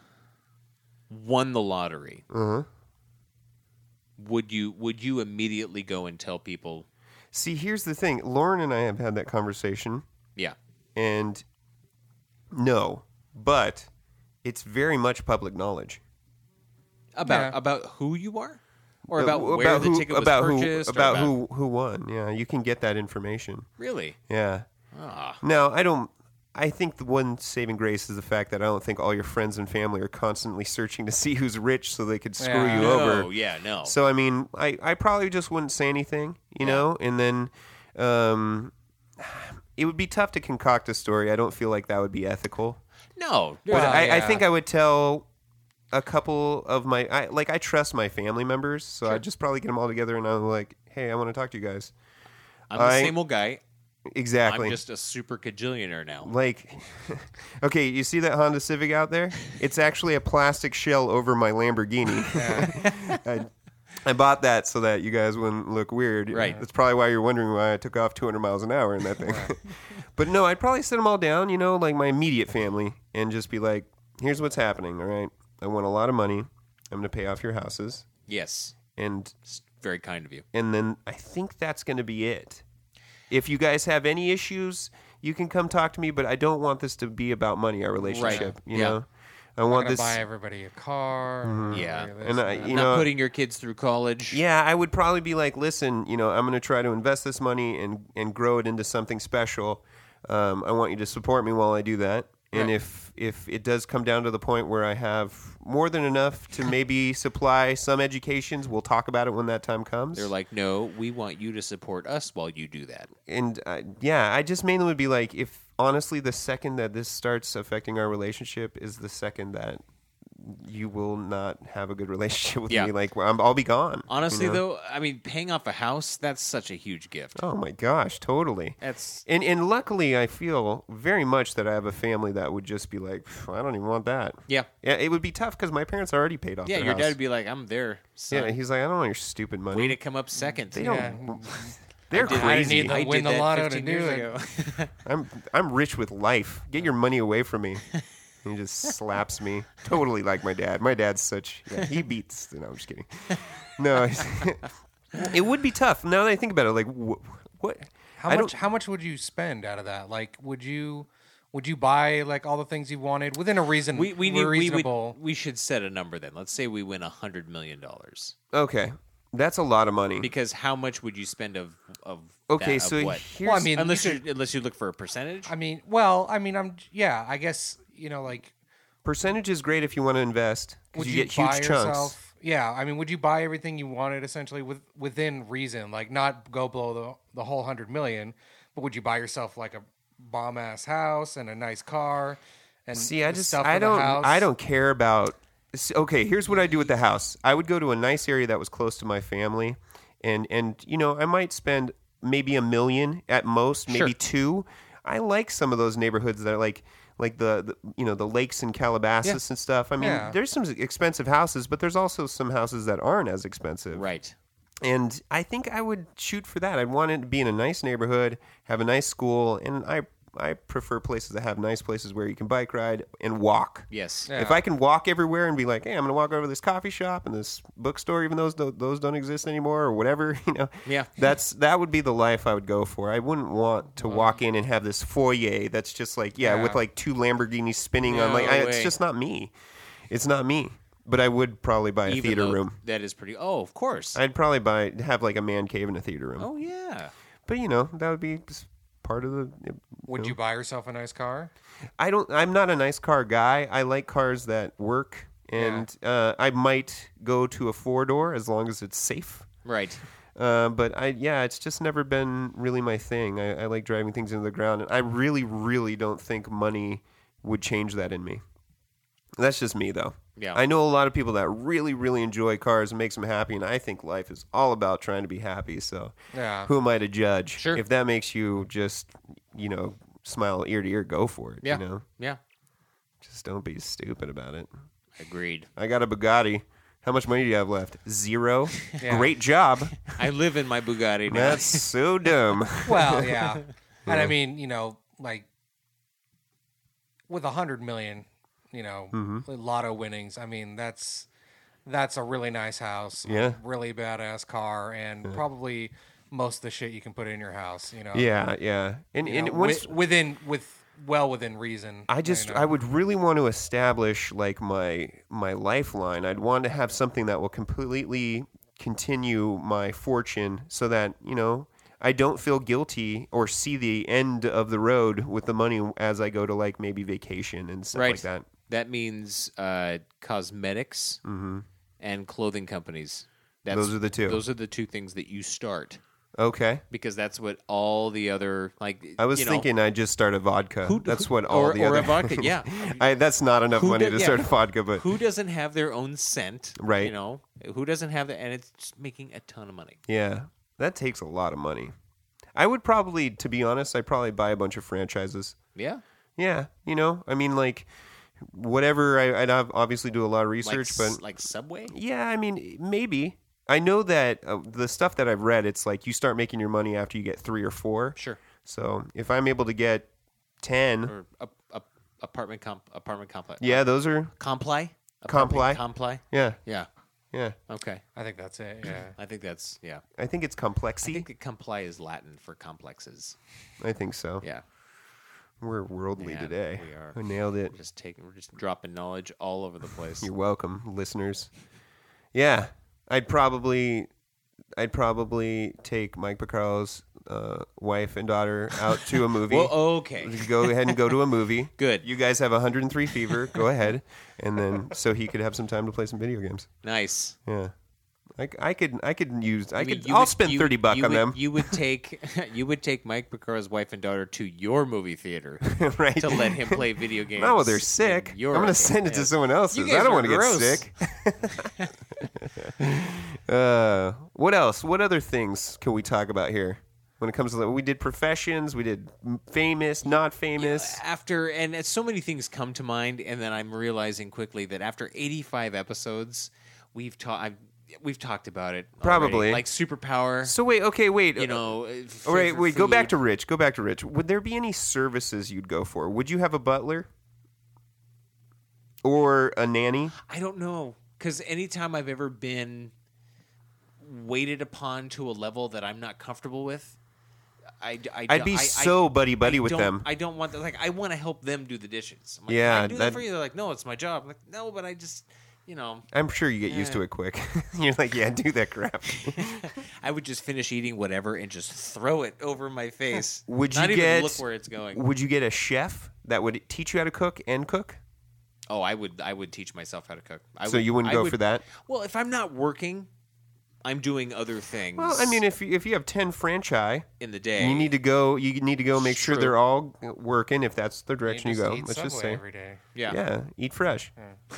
won the lottery, Uh huh. would you would you immediately go and tell people? See, here's the thing. Lauren and I have had that conversation, Yeah. and no, but it's very much public knowledge. About Yeah. about who you are? Or Uh, about w- where the who, ticket was about purchased? who or about, who who won. Yeah, you can get that information. Really? Yeah. Ah. No, I don't. I think the one saving grace is the fact that I don't think all your friends and family are constantly searching to see who's rich so they could screw Yeah. you No, over. yeah, no. So I mean, I, I probably just wouldn't say anything, you Yeah. know, and then um, it would be tough to concoct a story. I don't feel like that would be ethical. no. But Well, I, I yeah. think I would tell a couple of my I, like I trust my family members, so I'd just probably get them all together and I'm like, hey, I want to talk to you guys. I'm the I- same old guy. Exactly. I'm just a super cajillionaire now. Like, okay, you see that Honda Civic out there? It's actually a plastic shell over my Lamborghini. I, I bought that so that you guys wouldn't look weird. Right. That's probably why you're wondering why I took off two hundred miles an hour in that thing. But no, I'd probably sit them all down, you know, like my immediate family, and just be like, here's what's happening, all right? I want a lot of money. I'm going to pay off your houses. Yes. And It's very kind of you. and then I think that's going to be it. If you guys have any issues, you can come talk to me, but I don't want this to be about money, our relationship. You Yeah. know, I I'm want gonna this. buy everybody a car. Yeah. this, And I- that. you Not know- putting your kids through college. Yeah, I would probably be like, listen, you know, I'm going to try to invest this money and and grow it into something special. Um, I want you to support me while I do that. And Right. if if it does come down to the point where I have more than enough to maybe supply some educations, we'll talk about it when that time comes. They're like, no, we want you to support us while you do that. and uh, yeah, I just mainly would be like, if honestly, the second that this starts affecting our relationship is the second that you will not have a good relationship with Yeah. me. Like, I'm, I'll be gone. Honestly, you know? though, I mean, paying off a house, that's such a huge gift. Oh my gosh, totally. That's And and luckily, I feel very much that I have a family that would just be like, I don't even want that. yeah. Yeah, it would be tough because my parents already paid off. Yeah, their your house. dad would be like, I'm there, son. Yeah, he's like, I don't want your stupid money. Way to come up second. They Yeah. don't. They're I did- I didn't crazy. need the- I win did the that lotto to fifteen do years it. ago. I'm I'm rich with life. Get your money away from me. And he just slaps me. Totally like my dad. My dad's such. Yeah, he beats. No, I'm just kidding. No, it would be tough. Now that I think about it, like wh- what? How I much? don't- How much would you spend out of that? Like, would you? Would you buy like all the things you wanted within a reason? we we need we, reasonable. would, we should set a number then. Let's say we win a hundred million dollars. Okay, that's a lot of money. Because how much would you spend of of Okay, that, of so what? here's. Well, I mean, unless you you unless you look for a percentage. I mean, well, I mean, I'm yeah. I guess you know, like, percentage is great if you want to invest would because you, you, get huge buy chunks. yourself? Yeah, I mean, would you buy everything you wanted essentially with within reason? Like, not go blow the the whole hundred million, but would you buy yourself like a bomb ass house and a nice car? And See, I the just stuff I for the don't house? I don't care about. s- okay, here's what I do with the house. I would go to a nice area that was close to my family, and and you know, I might spend maybe a million at most, maybe Sure. two. I like some of those neighborhoods that are like like the, the you know the lakes in Calabasas and stuff. I mean, Yeah. there's some expensive houses, but there's also some houses that aren't as expensive. Right. And I think I would shoot for that. I'd want it to be in a nice neighborhood, have a nice school, and I I prefer places that have nice places where you can bike ride and walk. Yes. Yeah. If I can walk everywhere and be like, hey, I'm going to walk over to this coffee shop and this bookstore, even though those those don't exist anymore or whatever, you know, Yeah. that's that would be the life I would go for. I wouldn't want to walk in and have this foyer that's just like, yeah, Yeah. with like two Lamborghinis spinning on. No Like, I, it's way. just not me. It's not me. But I would probably buy a Even theater though room. That is pretty. Oh, of course. I'd probably buy have like a man cave in a theater room. oh yeah. But you know, that would be s- part of the. Would you buy yourself a nice car? I don't. I'm not a nice car guy. I like cars that work, and uh, I might go to a four door as long as it's safe. Right. Uh, but I, yeah, it's just never been really my thing. I, I like driving things into the ground, and I really, really don't think money would change that in me. That's just me, though. Yeah. I know a lot of people that really, really enjoy cars and makes them happy, and I think life is all about trying to be happy. So, Yeah. who am I to judge? Sure. If that makes you just, you know, smile ear to ear, go for it. Yeah. You know, Yeah. just don't be stupid about it. Agreed. I got a Bugatti. How much money do you have left? Zero. Yeah. Great job. I live in my Bugatti now. That's so dumb. Well, yeah. And I mean, you know, like with a hundred million, you know, Mm-hmm. lotto winnings. I mean, that's that's a really nice house, a Yeah. really badass car, and probably most of the shit you can put in your house. You know, Yeah, yeah. And, You and know, once wi- within with well within reason. I just you know. I would really want to establish like my my lifeline. I'd want to have something that will completely continue my fortune so that, you know, I don't feel guilty or see the end of the road with the money as I go to like maybe vacation and stuff Right. like that. That means uh, cosmetics and clothing companies. That's, Mm-hmm. Those are the two. Those are the two things that you start Okay. because that's what all the other like. I was you know, thinking I'd just start a vodka. Who- that's who- what all or- the or other a vodka, yeah. I, that's not enough Who money do- to yeah. start a vodka, but who doesn't have their own scent, Right. You know, who doesn't have that, and it's just making a ton of money. yeah, that takes a lot of money. I would probably, to be honest, I'd probably buy a bunch of franchises. Yeah, Yeah, you know, I mean, like whatever. I, I'd ob- obviously do a lot of like research, s- but like Subway. yeah, I mean, maybe. I know that uh, the stuff that I've read, it's like you start making your money after you get three or four. Sure, So if I'm able to get ten, or a, a, apartment comp apartment complex. yeah, those are comply. Comply. Apartment Comply. yeah, Yeah. yeah. Okay. I think that's it. Yeah. I think that's yeah. I think it's I complexy. think that comply is Latin for complexes. I think so. Yeah. We're worldly Yeah, today. we are. I nailed it. We're just taking we're just dropping knowledge all over the place. You're welcome, listeners. Yeah, I'd probably, I'd probably take Mike Picaro's uh, wife and daughter out to a movie. Well, okay. Go ahead and go to a movie. Good. You guys have one hundred three fever. Go ahead, and then so he could have some time to play some video games. Nice. Yeah, I, I could, I could use, I You mean could, you I'll would- spend you- thirty bucks you on would, them. You would take you would take Mike Picaro's wife and daughter to your movie theater right? to let him play video games. Not while they're sick. in I'm your going to arcade. send it to Yeah. someone else's. You I guys don't are want to get gross. sick. uh, what else? What other things can we talk about here? When it comes to, we did professions, we did m- famous, not famous. After and uh, so many things come to mind, and then I'm realizing quickly that after eighty-five episodes, we've talked. We've talked about it. already. Probably. like superpower. So wait, okay, wait. you know. uh, All right, favorite wait. Go back food. to Rich. Go back to Rich. Would there be any services you'd go for? Would you have a butler or a nanny? I don't know, because anytime I've ever been waited upon to a level that I'm not comfortable with, I, I, I'd be I- I- so buddy buddy I with don't- them. I don't want that. Like, I want to help them do the dishes. I'm like, Yeah, Can I do that, that- for you. They're like, no, it's my job. I'm like, no, but I just, you know, I'm sure you get used to Yeah. it quick. You're like, yeah, do that crap. I would just finish eating whatever and just throw it over my face. Would not you even get- look where it's going? Would you get a chef that would teach you how to cook and cook? Oh, I would. I would teach myself how to cook. I So would, you wouldn't I go would- for that? Well, if I'm not working, I'm doing other things. Well, I mean, if you, if you have ten franchise, in the day, you need to go. You need to go make sure True. they're all working. If that's the direction you, just go, eat let's just Subway say, every day. yeah. yeah, eat fresh.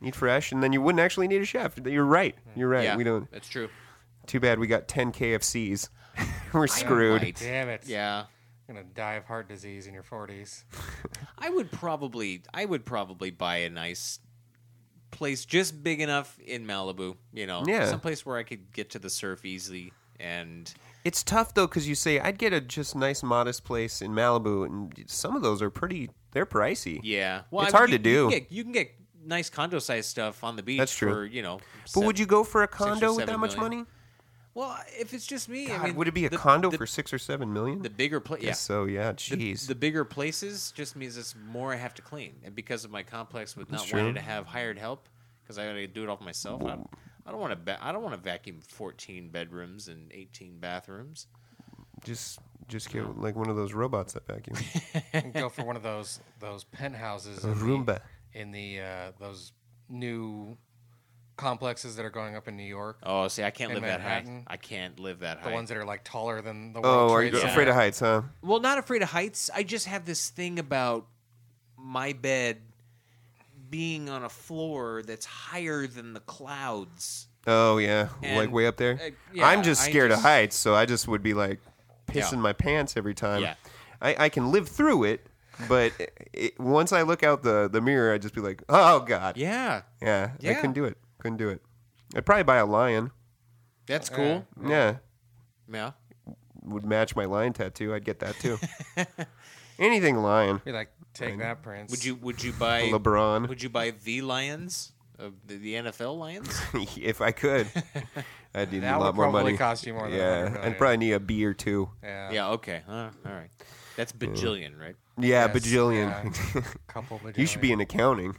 eat fresh, and then you wouldn't actually need a chef. You're right. You're right. Yeah, We don't. that's true. Too bad we got ten K F Cs. We're screwed. might. Damn it. Yeah. You're going to die of heart disease in your forties. I would probably I would probably buy a nice place just big enough in Malibu, you know, Yeah. someplace where I could get to the surf easily. And It's tough though because you say I'd get a just nice, modest place in Malibu, and some of those are pretty. They're pricey. yeah, well, It's I mean, hard you, to do. You can, get, you can get nice condo sized stuff on the beach. That's true. For, you know, But would you go for a or condo with seven that much million. money? Well, if it's just me, God, I mean, would it be a the, condo the, for six or seven million? the bigger place? Yeah. Guess so yeah, The, jeez. the bigger places just means it's more I have to clean, and because of my complex with That's not true. wanting to have hired help, because I got to do it all myself. I don't, I don't want to. Ba- I don't want to vacuum fourteen bedrooms and eighteen bathrooms. just, just get like one of those robots that vacuum. And go for one of those those penthouses A in Roomba. the, in the uh, those new complexes that are going up in New York. Oh, see, I can't In live that high. Manhattan? I can't live that The high. ones that are like taller than the Oh, World are Trade you Center. afraid of heights, huh? Well, not afraid of heights. I just have this thing about my bed being on a floor that's higher than the clouds. Oh yeah, And, like way up there. uh, yeah, I'm just I scared of just- heights, so I just would be like pissing Yeah. my pants every time. Yeah. I, I can live through it, but it, once I look out the, the mirror, I'd just be like, oh god, Yeah, yeah, I Yeah. couldn't do it. Couldn't do it. I'd probably buy a lion. that's cool. Yeah, Yeah. would match my lion tattoo. I'd get that too. Anything lion. Be like, take that, Prince. Would you Would you buy LeBron. Would you buy the Lions, uh, the, the N F L Lions? If I could, I'd need That a would lot more probably money. cost you more than yeah, one hundred I'd million. probably need a bee or two. Yeah. Yeah. Okay. Uh, all right. That's bajillion, right? Yeah, Yes, bajillion. yeah. Couple bajillion. You should be in accounting.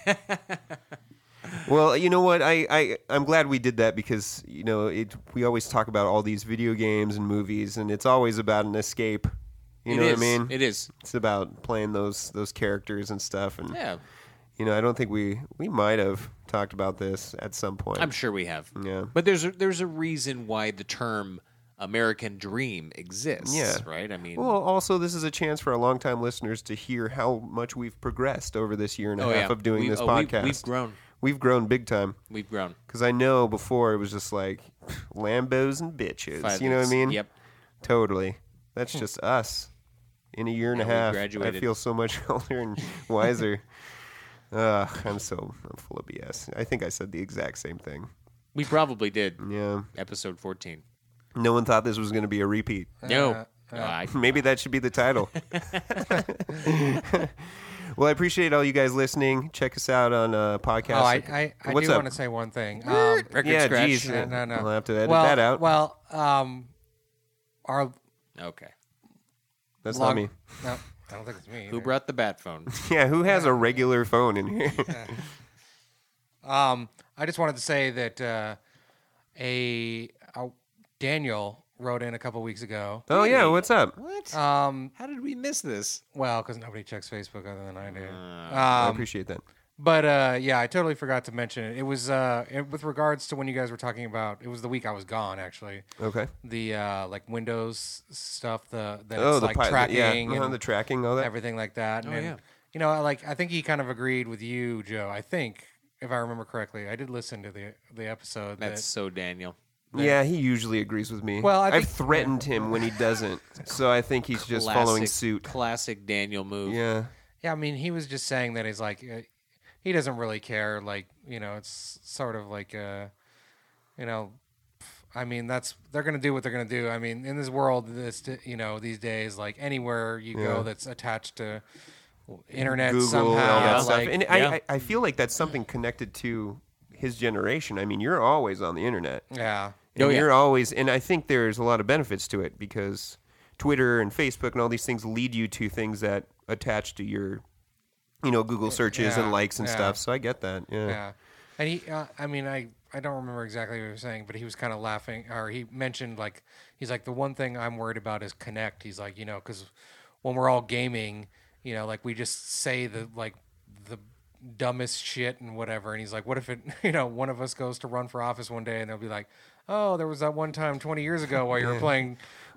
Well, you know what? I, I, I'm glad we did that because, you know, it, we always talk about all these video games and movies, and it's always about an escape. You It know is. what I mean? It is. It's about playing those those characters and stuff. And, Yeah. you know, I don't think we, we might have talked about this at some point. I'm sure we have. Yeah. But there's a, there's a reason why the term American Dream exists. Yeah. Right. I mean. Well, also, this is a chance for our longtime listeners to hear how much we've progressed over this year and a oh half yeah. of doing We've- this oh, we- podcast. We've grown. We've grown big time. We've grown. Because I know before it was just like Lambos and bitches. Five you know what I years. mean? Yep. Totally. That's just us. In a year and Yeah, a we half, I graduated. feel so much older and wiser. Ugh, I'm so I'm full of B S. I think I said the exact same thing. We probably did. Yeah. Episode fourteen. No one thought this was going to be a repeat. No. Uh, No, I- Maybe that should be the title. Well, I appreciate all you guys listening. Check us out on uh, podcast. Oh, I, I, I What's do up? want to say one thing. Um, Record yeah, scratch. geez. no, no, no. I'll have to edit well, that out. Well, um, our Okay. That's log- not me. No, I don't think it's me. Who either. brought the bat phone? Yeah, who has a regular phone in here? Um, I just wanted to say that uh, a, a Daniel wrote in a couple weeks ago. Oh, yeah, what's up? What? Um, How did we miss this? well, because nobody checks Facebook other than I do. I Um, appreciate that. But uh, yeah, I totally forgot to mention it. It was uh, it, with regards to when you guys were talking about. It was the week I was gone, actually. Okay. The uh, like Windows stuff, the that Oh, it's the like pi- tracking yeah, uh-huh, and the tracking, all that. everything like that. Oh, and, yeah. You know, like I think he kind of agreed with you, Joe. I think if I remember correctly, I did listen to the the episode. That's that, so Daniel. Yeah, he usually agrees with me. Well, I I've think- threatened him when he doesn't, so I think he's just following Classic- suit. Classic Daniel move. Yeah. Yeah, I mean, he was just saying that he's like, uh, he doesn't really care. Like, you know, it's sort of like, uh, you know, I mean, that's they're gonna do what they're gonna do. I mean, in this world, this you know, these days, like anywhere you Yeah. go that's attached to internet Google somehow, and all that Yeah. stuff. like, And yeah. I, I, I feel like that's something connected to his generation. I mean, you're always on the internet. yeah, And Oh, yeah. you're always, and I think there's a lot of benefits to it because Twitter and Facebook and all these things lead you to things that attach to your, you know, Google searches Yeah, and likes and yeah. stuff. So I get that. Yeah. yeah. And he, uh, I mean, I, I don't remember exactly what he was saying, but he was kind of laughing, or he mentioned like, he's like, the one thing I'm worried about is connect. He's like, you know, because when we're all gaming, you know, like we just say the like the dumbest shit and whatever. And he's like, what if it, you know, one of us goes to run for office one day and they'll be like, oh, there was that one time twenty years ago while you were playing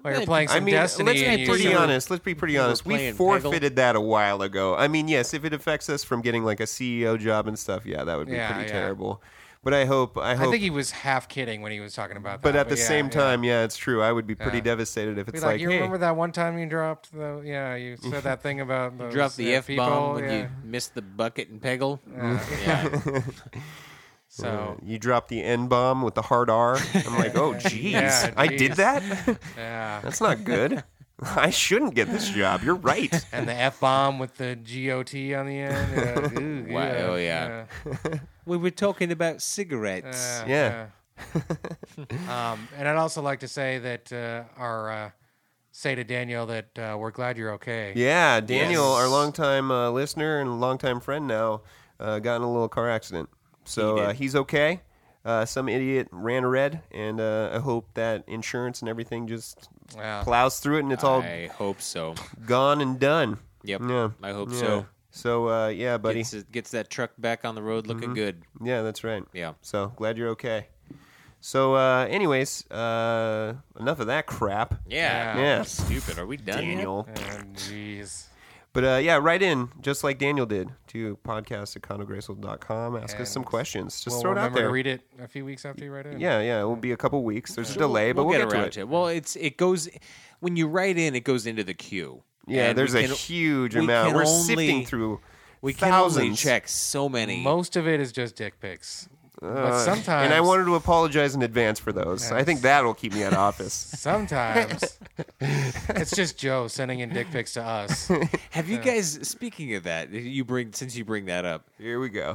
While you're playing some I mean, Destiny. let's and be you- pretty you were- honest. Let's be pretty you were honest. We playing forfeited that a while ago. I mean, yes, if it affects us from getting like a C E O job and stuff, yeah, that would be Yeah, pretty yeah. terrible. But I hope, I I hope. think he was half kidding when he was talking about that. but at the yeah, same yeah. time, yeah, it's true. I would be pretty Yeah. devastated if Be it's like, like, you hey, remember that one time you dropped the, yeah, you said that thing about those, Drop the uh, F bomb people, when yeah. you missed the bucket and Peggle. Yeah. Yeah. So, uh, you dropped the N bomb with the hard R. I'm like, oh, jeez, Yeah, I did jeez. that. yeah. That's not good. I shouldn't get this job. You're right. And the F bomb with the G O T on the end. Uh, ooh, Wow, oh, yeah. We were talking about cigarettes. Uh, Yeah. yeah. um, and I'd also like to say that uh, our uh, say to Daniel that uh, we're glad you're okay. Yeah, Daniel, Yes. our longtime uh, listener and longtime friend now, uh, got in a little car accident. So He did. uh, he's okay. Uh, some idiot ran a red, and uh, I hope that insurance and everything just Wow. plows through it, and it's all I hope so. gone and done. Yep. Yeah, I hope yeah. so. So uh, yeah, buddy. Gets, gets that truck back on the road looking good. Yeah, that's right. Yeah. So glad you're okay. So, uh, anyways, uh, enough of that crap, Yeah. Yeah. Stupid. Are we done yet? Daniel. Oh, jeez. But uh, yeah, write in just like Daniel did to podcast at conogracel dot com. Ask us some And questions. Just we'll throw it out remember there. to read it a few weeks after you write it. Yeah, yeah, it will be a couple weeks. There's a We'll- delay, but we'll, get, get, around to it. Well, it's it goes when you write in, it goes into the queue. Yeah, And there's we a can- huge we amount. can We're only- sifting through We can thousands. only check so many. Most of it is just dick pics. but Uh, sometimes. and I wanted to apologize in advance for those. I think that'll keep me out of office. Sometimes. It's just Joe sending in dick pics to us. Have you guys? Speaking of that, you bring since you bring that up, Here we go.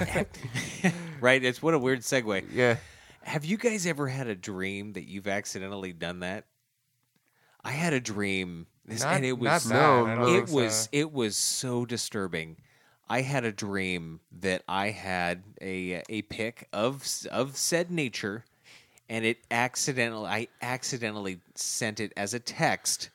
right? It's what a weird segue. Yeah. Have you guys ever had a dream that you've accidentally done that? I had a dream, this, Not, and it not was that. No, I don't no. think it so. was it was so disturbing. I had a dream that I had a a pic of of said nature, and it accidentally I accidentally sent it as a text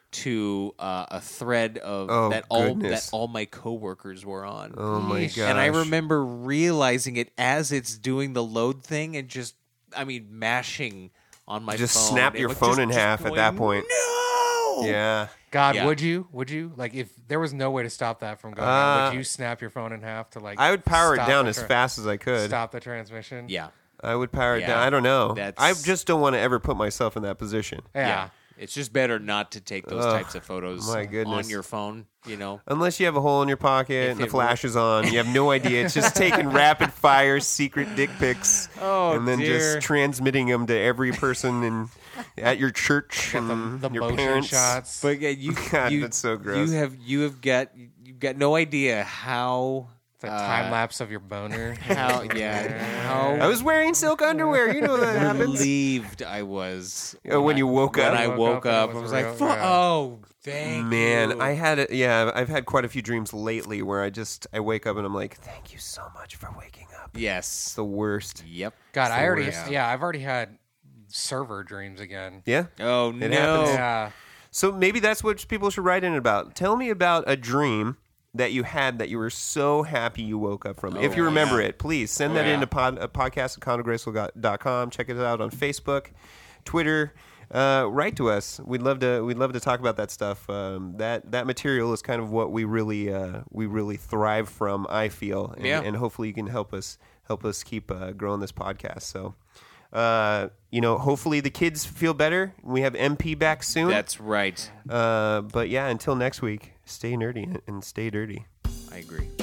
to uh, a thread of Oh, that all goodness. that all my coworkers were on. Oh my Yeesh. gosh. And I remember realizing it as it's doing the load thing, and just I mean mashing on my Just phone. snap It your was phone just- in just half at going, that point. No. Yeah. God, Yeah. would you? Would you? Like, if there was no way to stop that from going Uh, on, would you snap your phone in half to, like, I would power it stop down the as tra- fast as I could. Stop the transmission? Yeah. I would power it Yeah. down. I don't know. That's- I just don't want to ever put myself in that position. Yeah. Yeah. It's just better not to take those Ugh, types of photos my goodness. on your phone, you know. Unless you have a hole in your pocket If and the it flash is on, you have no idea. It's just taking rapid fire secret dick pics, Oh, and then dear. just transmitting them to every person and at your church and The your motion parents. shots. But yeah, you, God, you that's so gross. You have you have got you've got no idea how the uh, time lapse of your boner. How yeah how I was wearing silk underwear. You know that happens. relieved I was Oh, when you woke when up. I Woke woke up up. and it I was was like, real, "Fu- yeah. oh, thank Man, you." I had it. Yeah, I've had quite a few dreams lately where I just I wake up and I'm like, thank you so much for waking up. It's yes. the worst. Yep. God, It's I the already, worst. yeah, I've already had server dreams again. Yeah. Oh It no. happens. Yeah. So maybe that's what people should write in about. Tell me about a dream that you had that you were so happy you woke up from. if Oh, you remember yeah. it, please send Oh, that yeah. in to pod, uh, podcast at conogracel dot com. Check it out on Facebook, Twitter. Uh, write to us. We'd love to. We'd love to talk about that stuff. Um, that that material is kind of what we really uh, we really thrive from. I feel, and, Yeah. and hopefully you can help us help us keep uh, growing this podcast. So. Uh, you know, hopefully the kids feel better. We have M P back soon. That's right. Uh, but yeah, until next week, stay nerdy and stay dirty. I agree.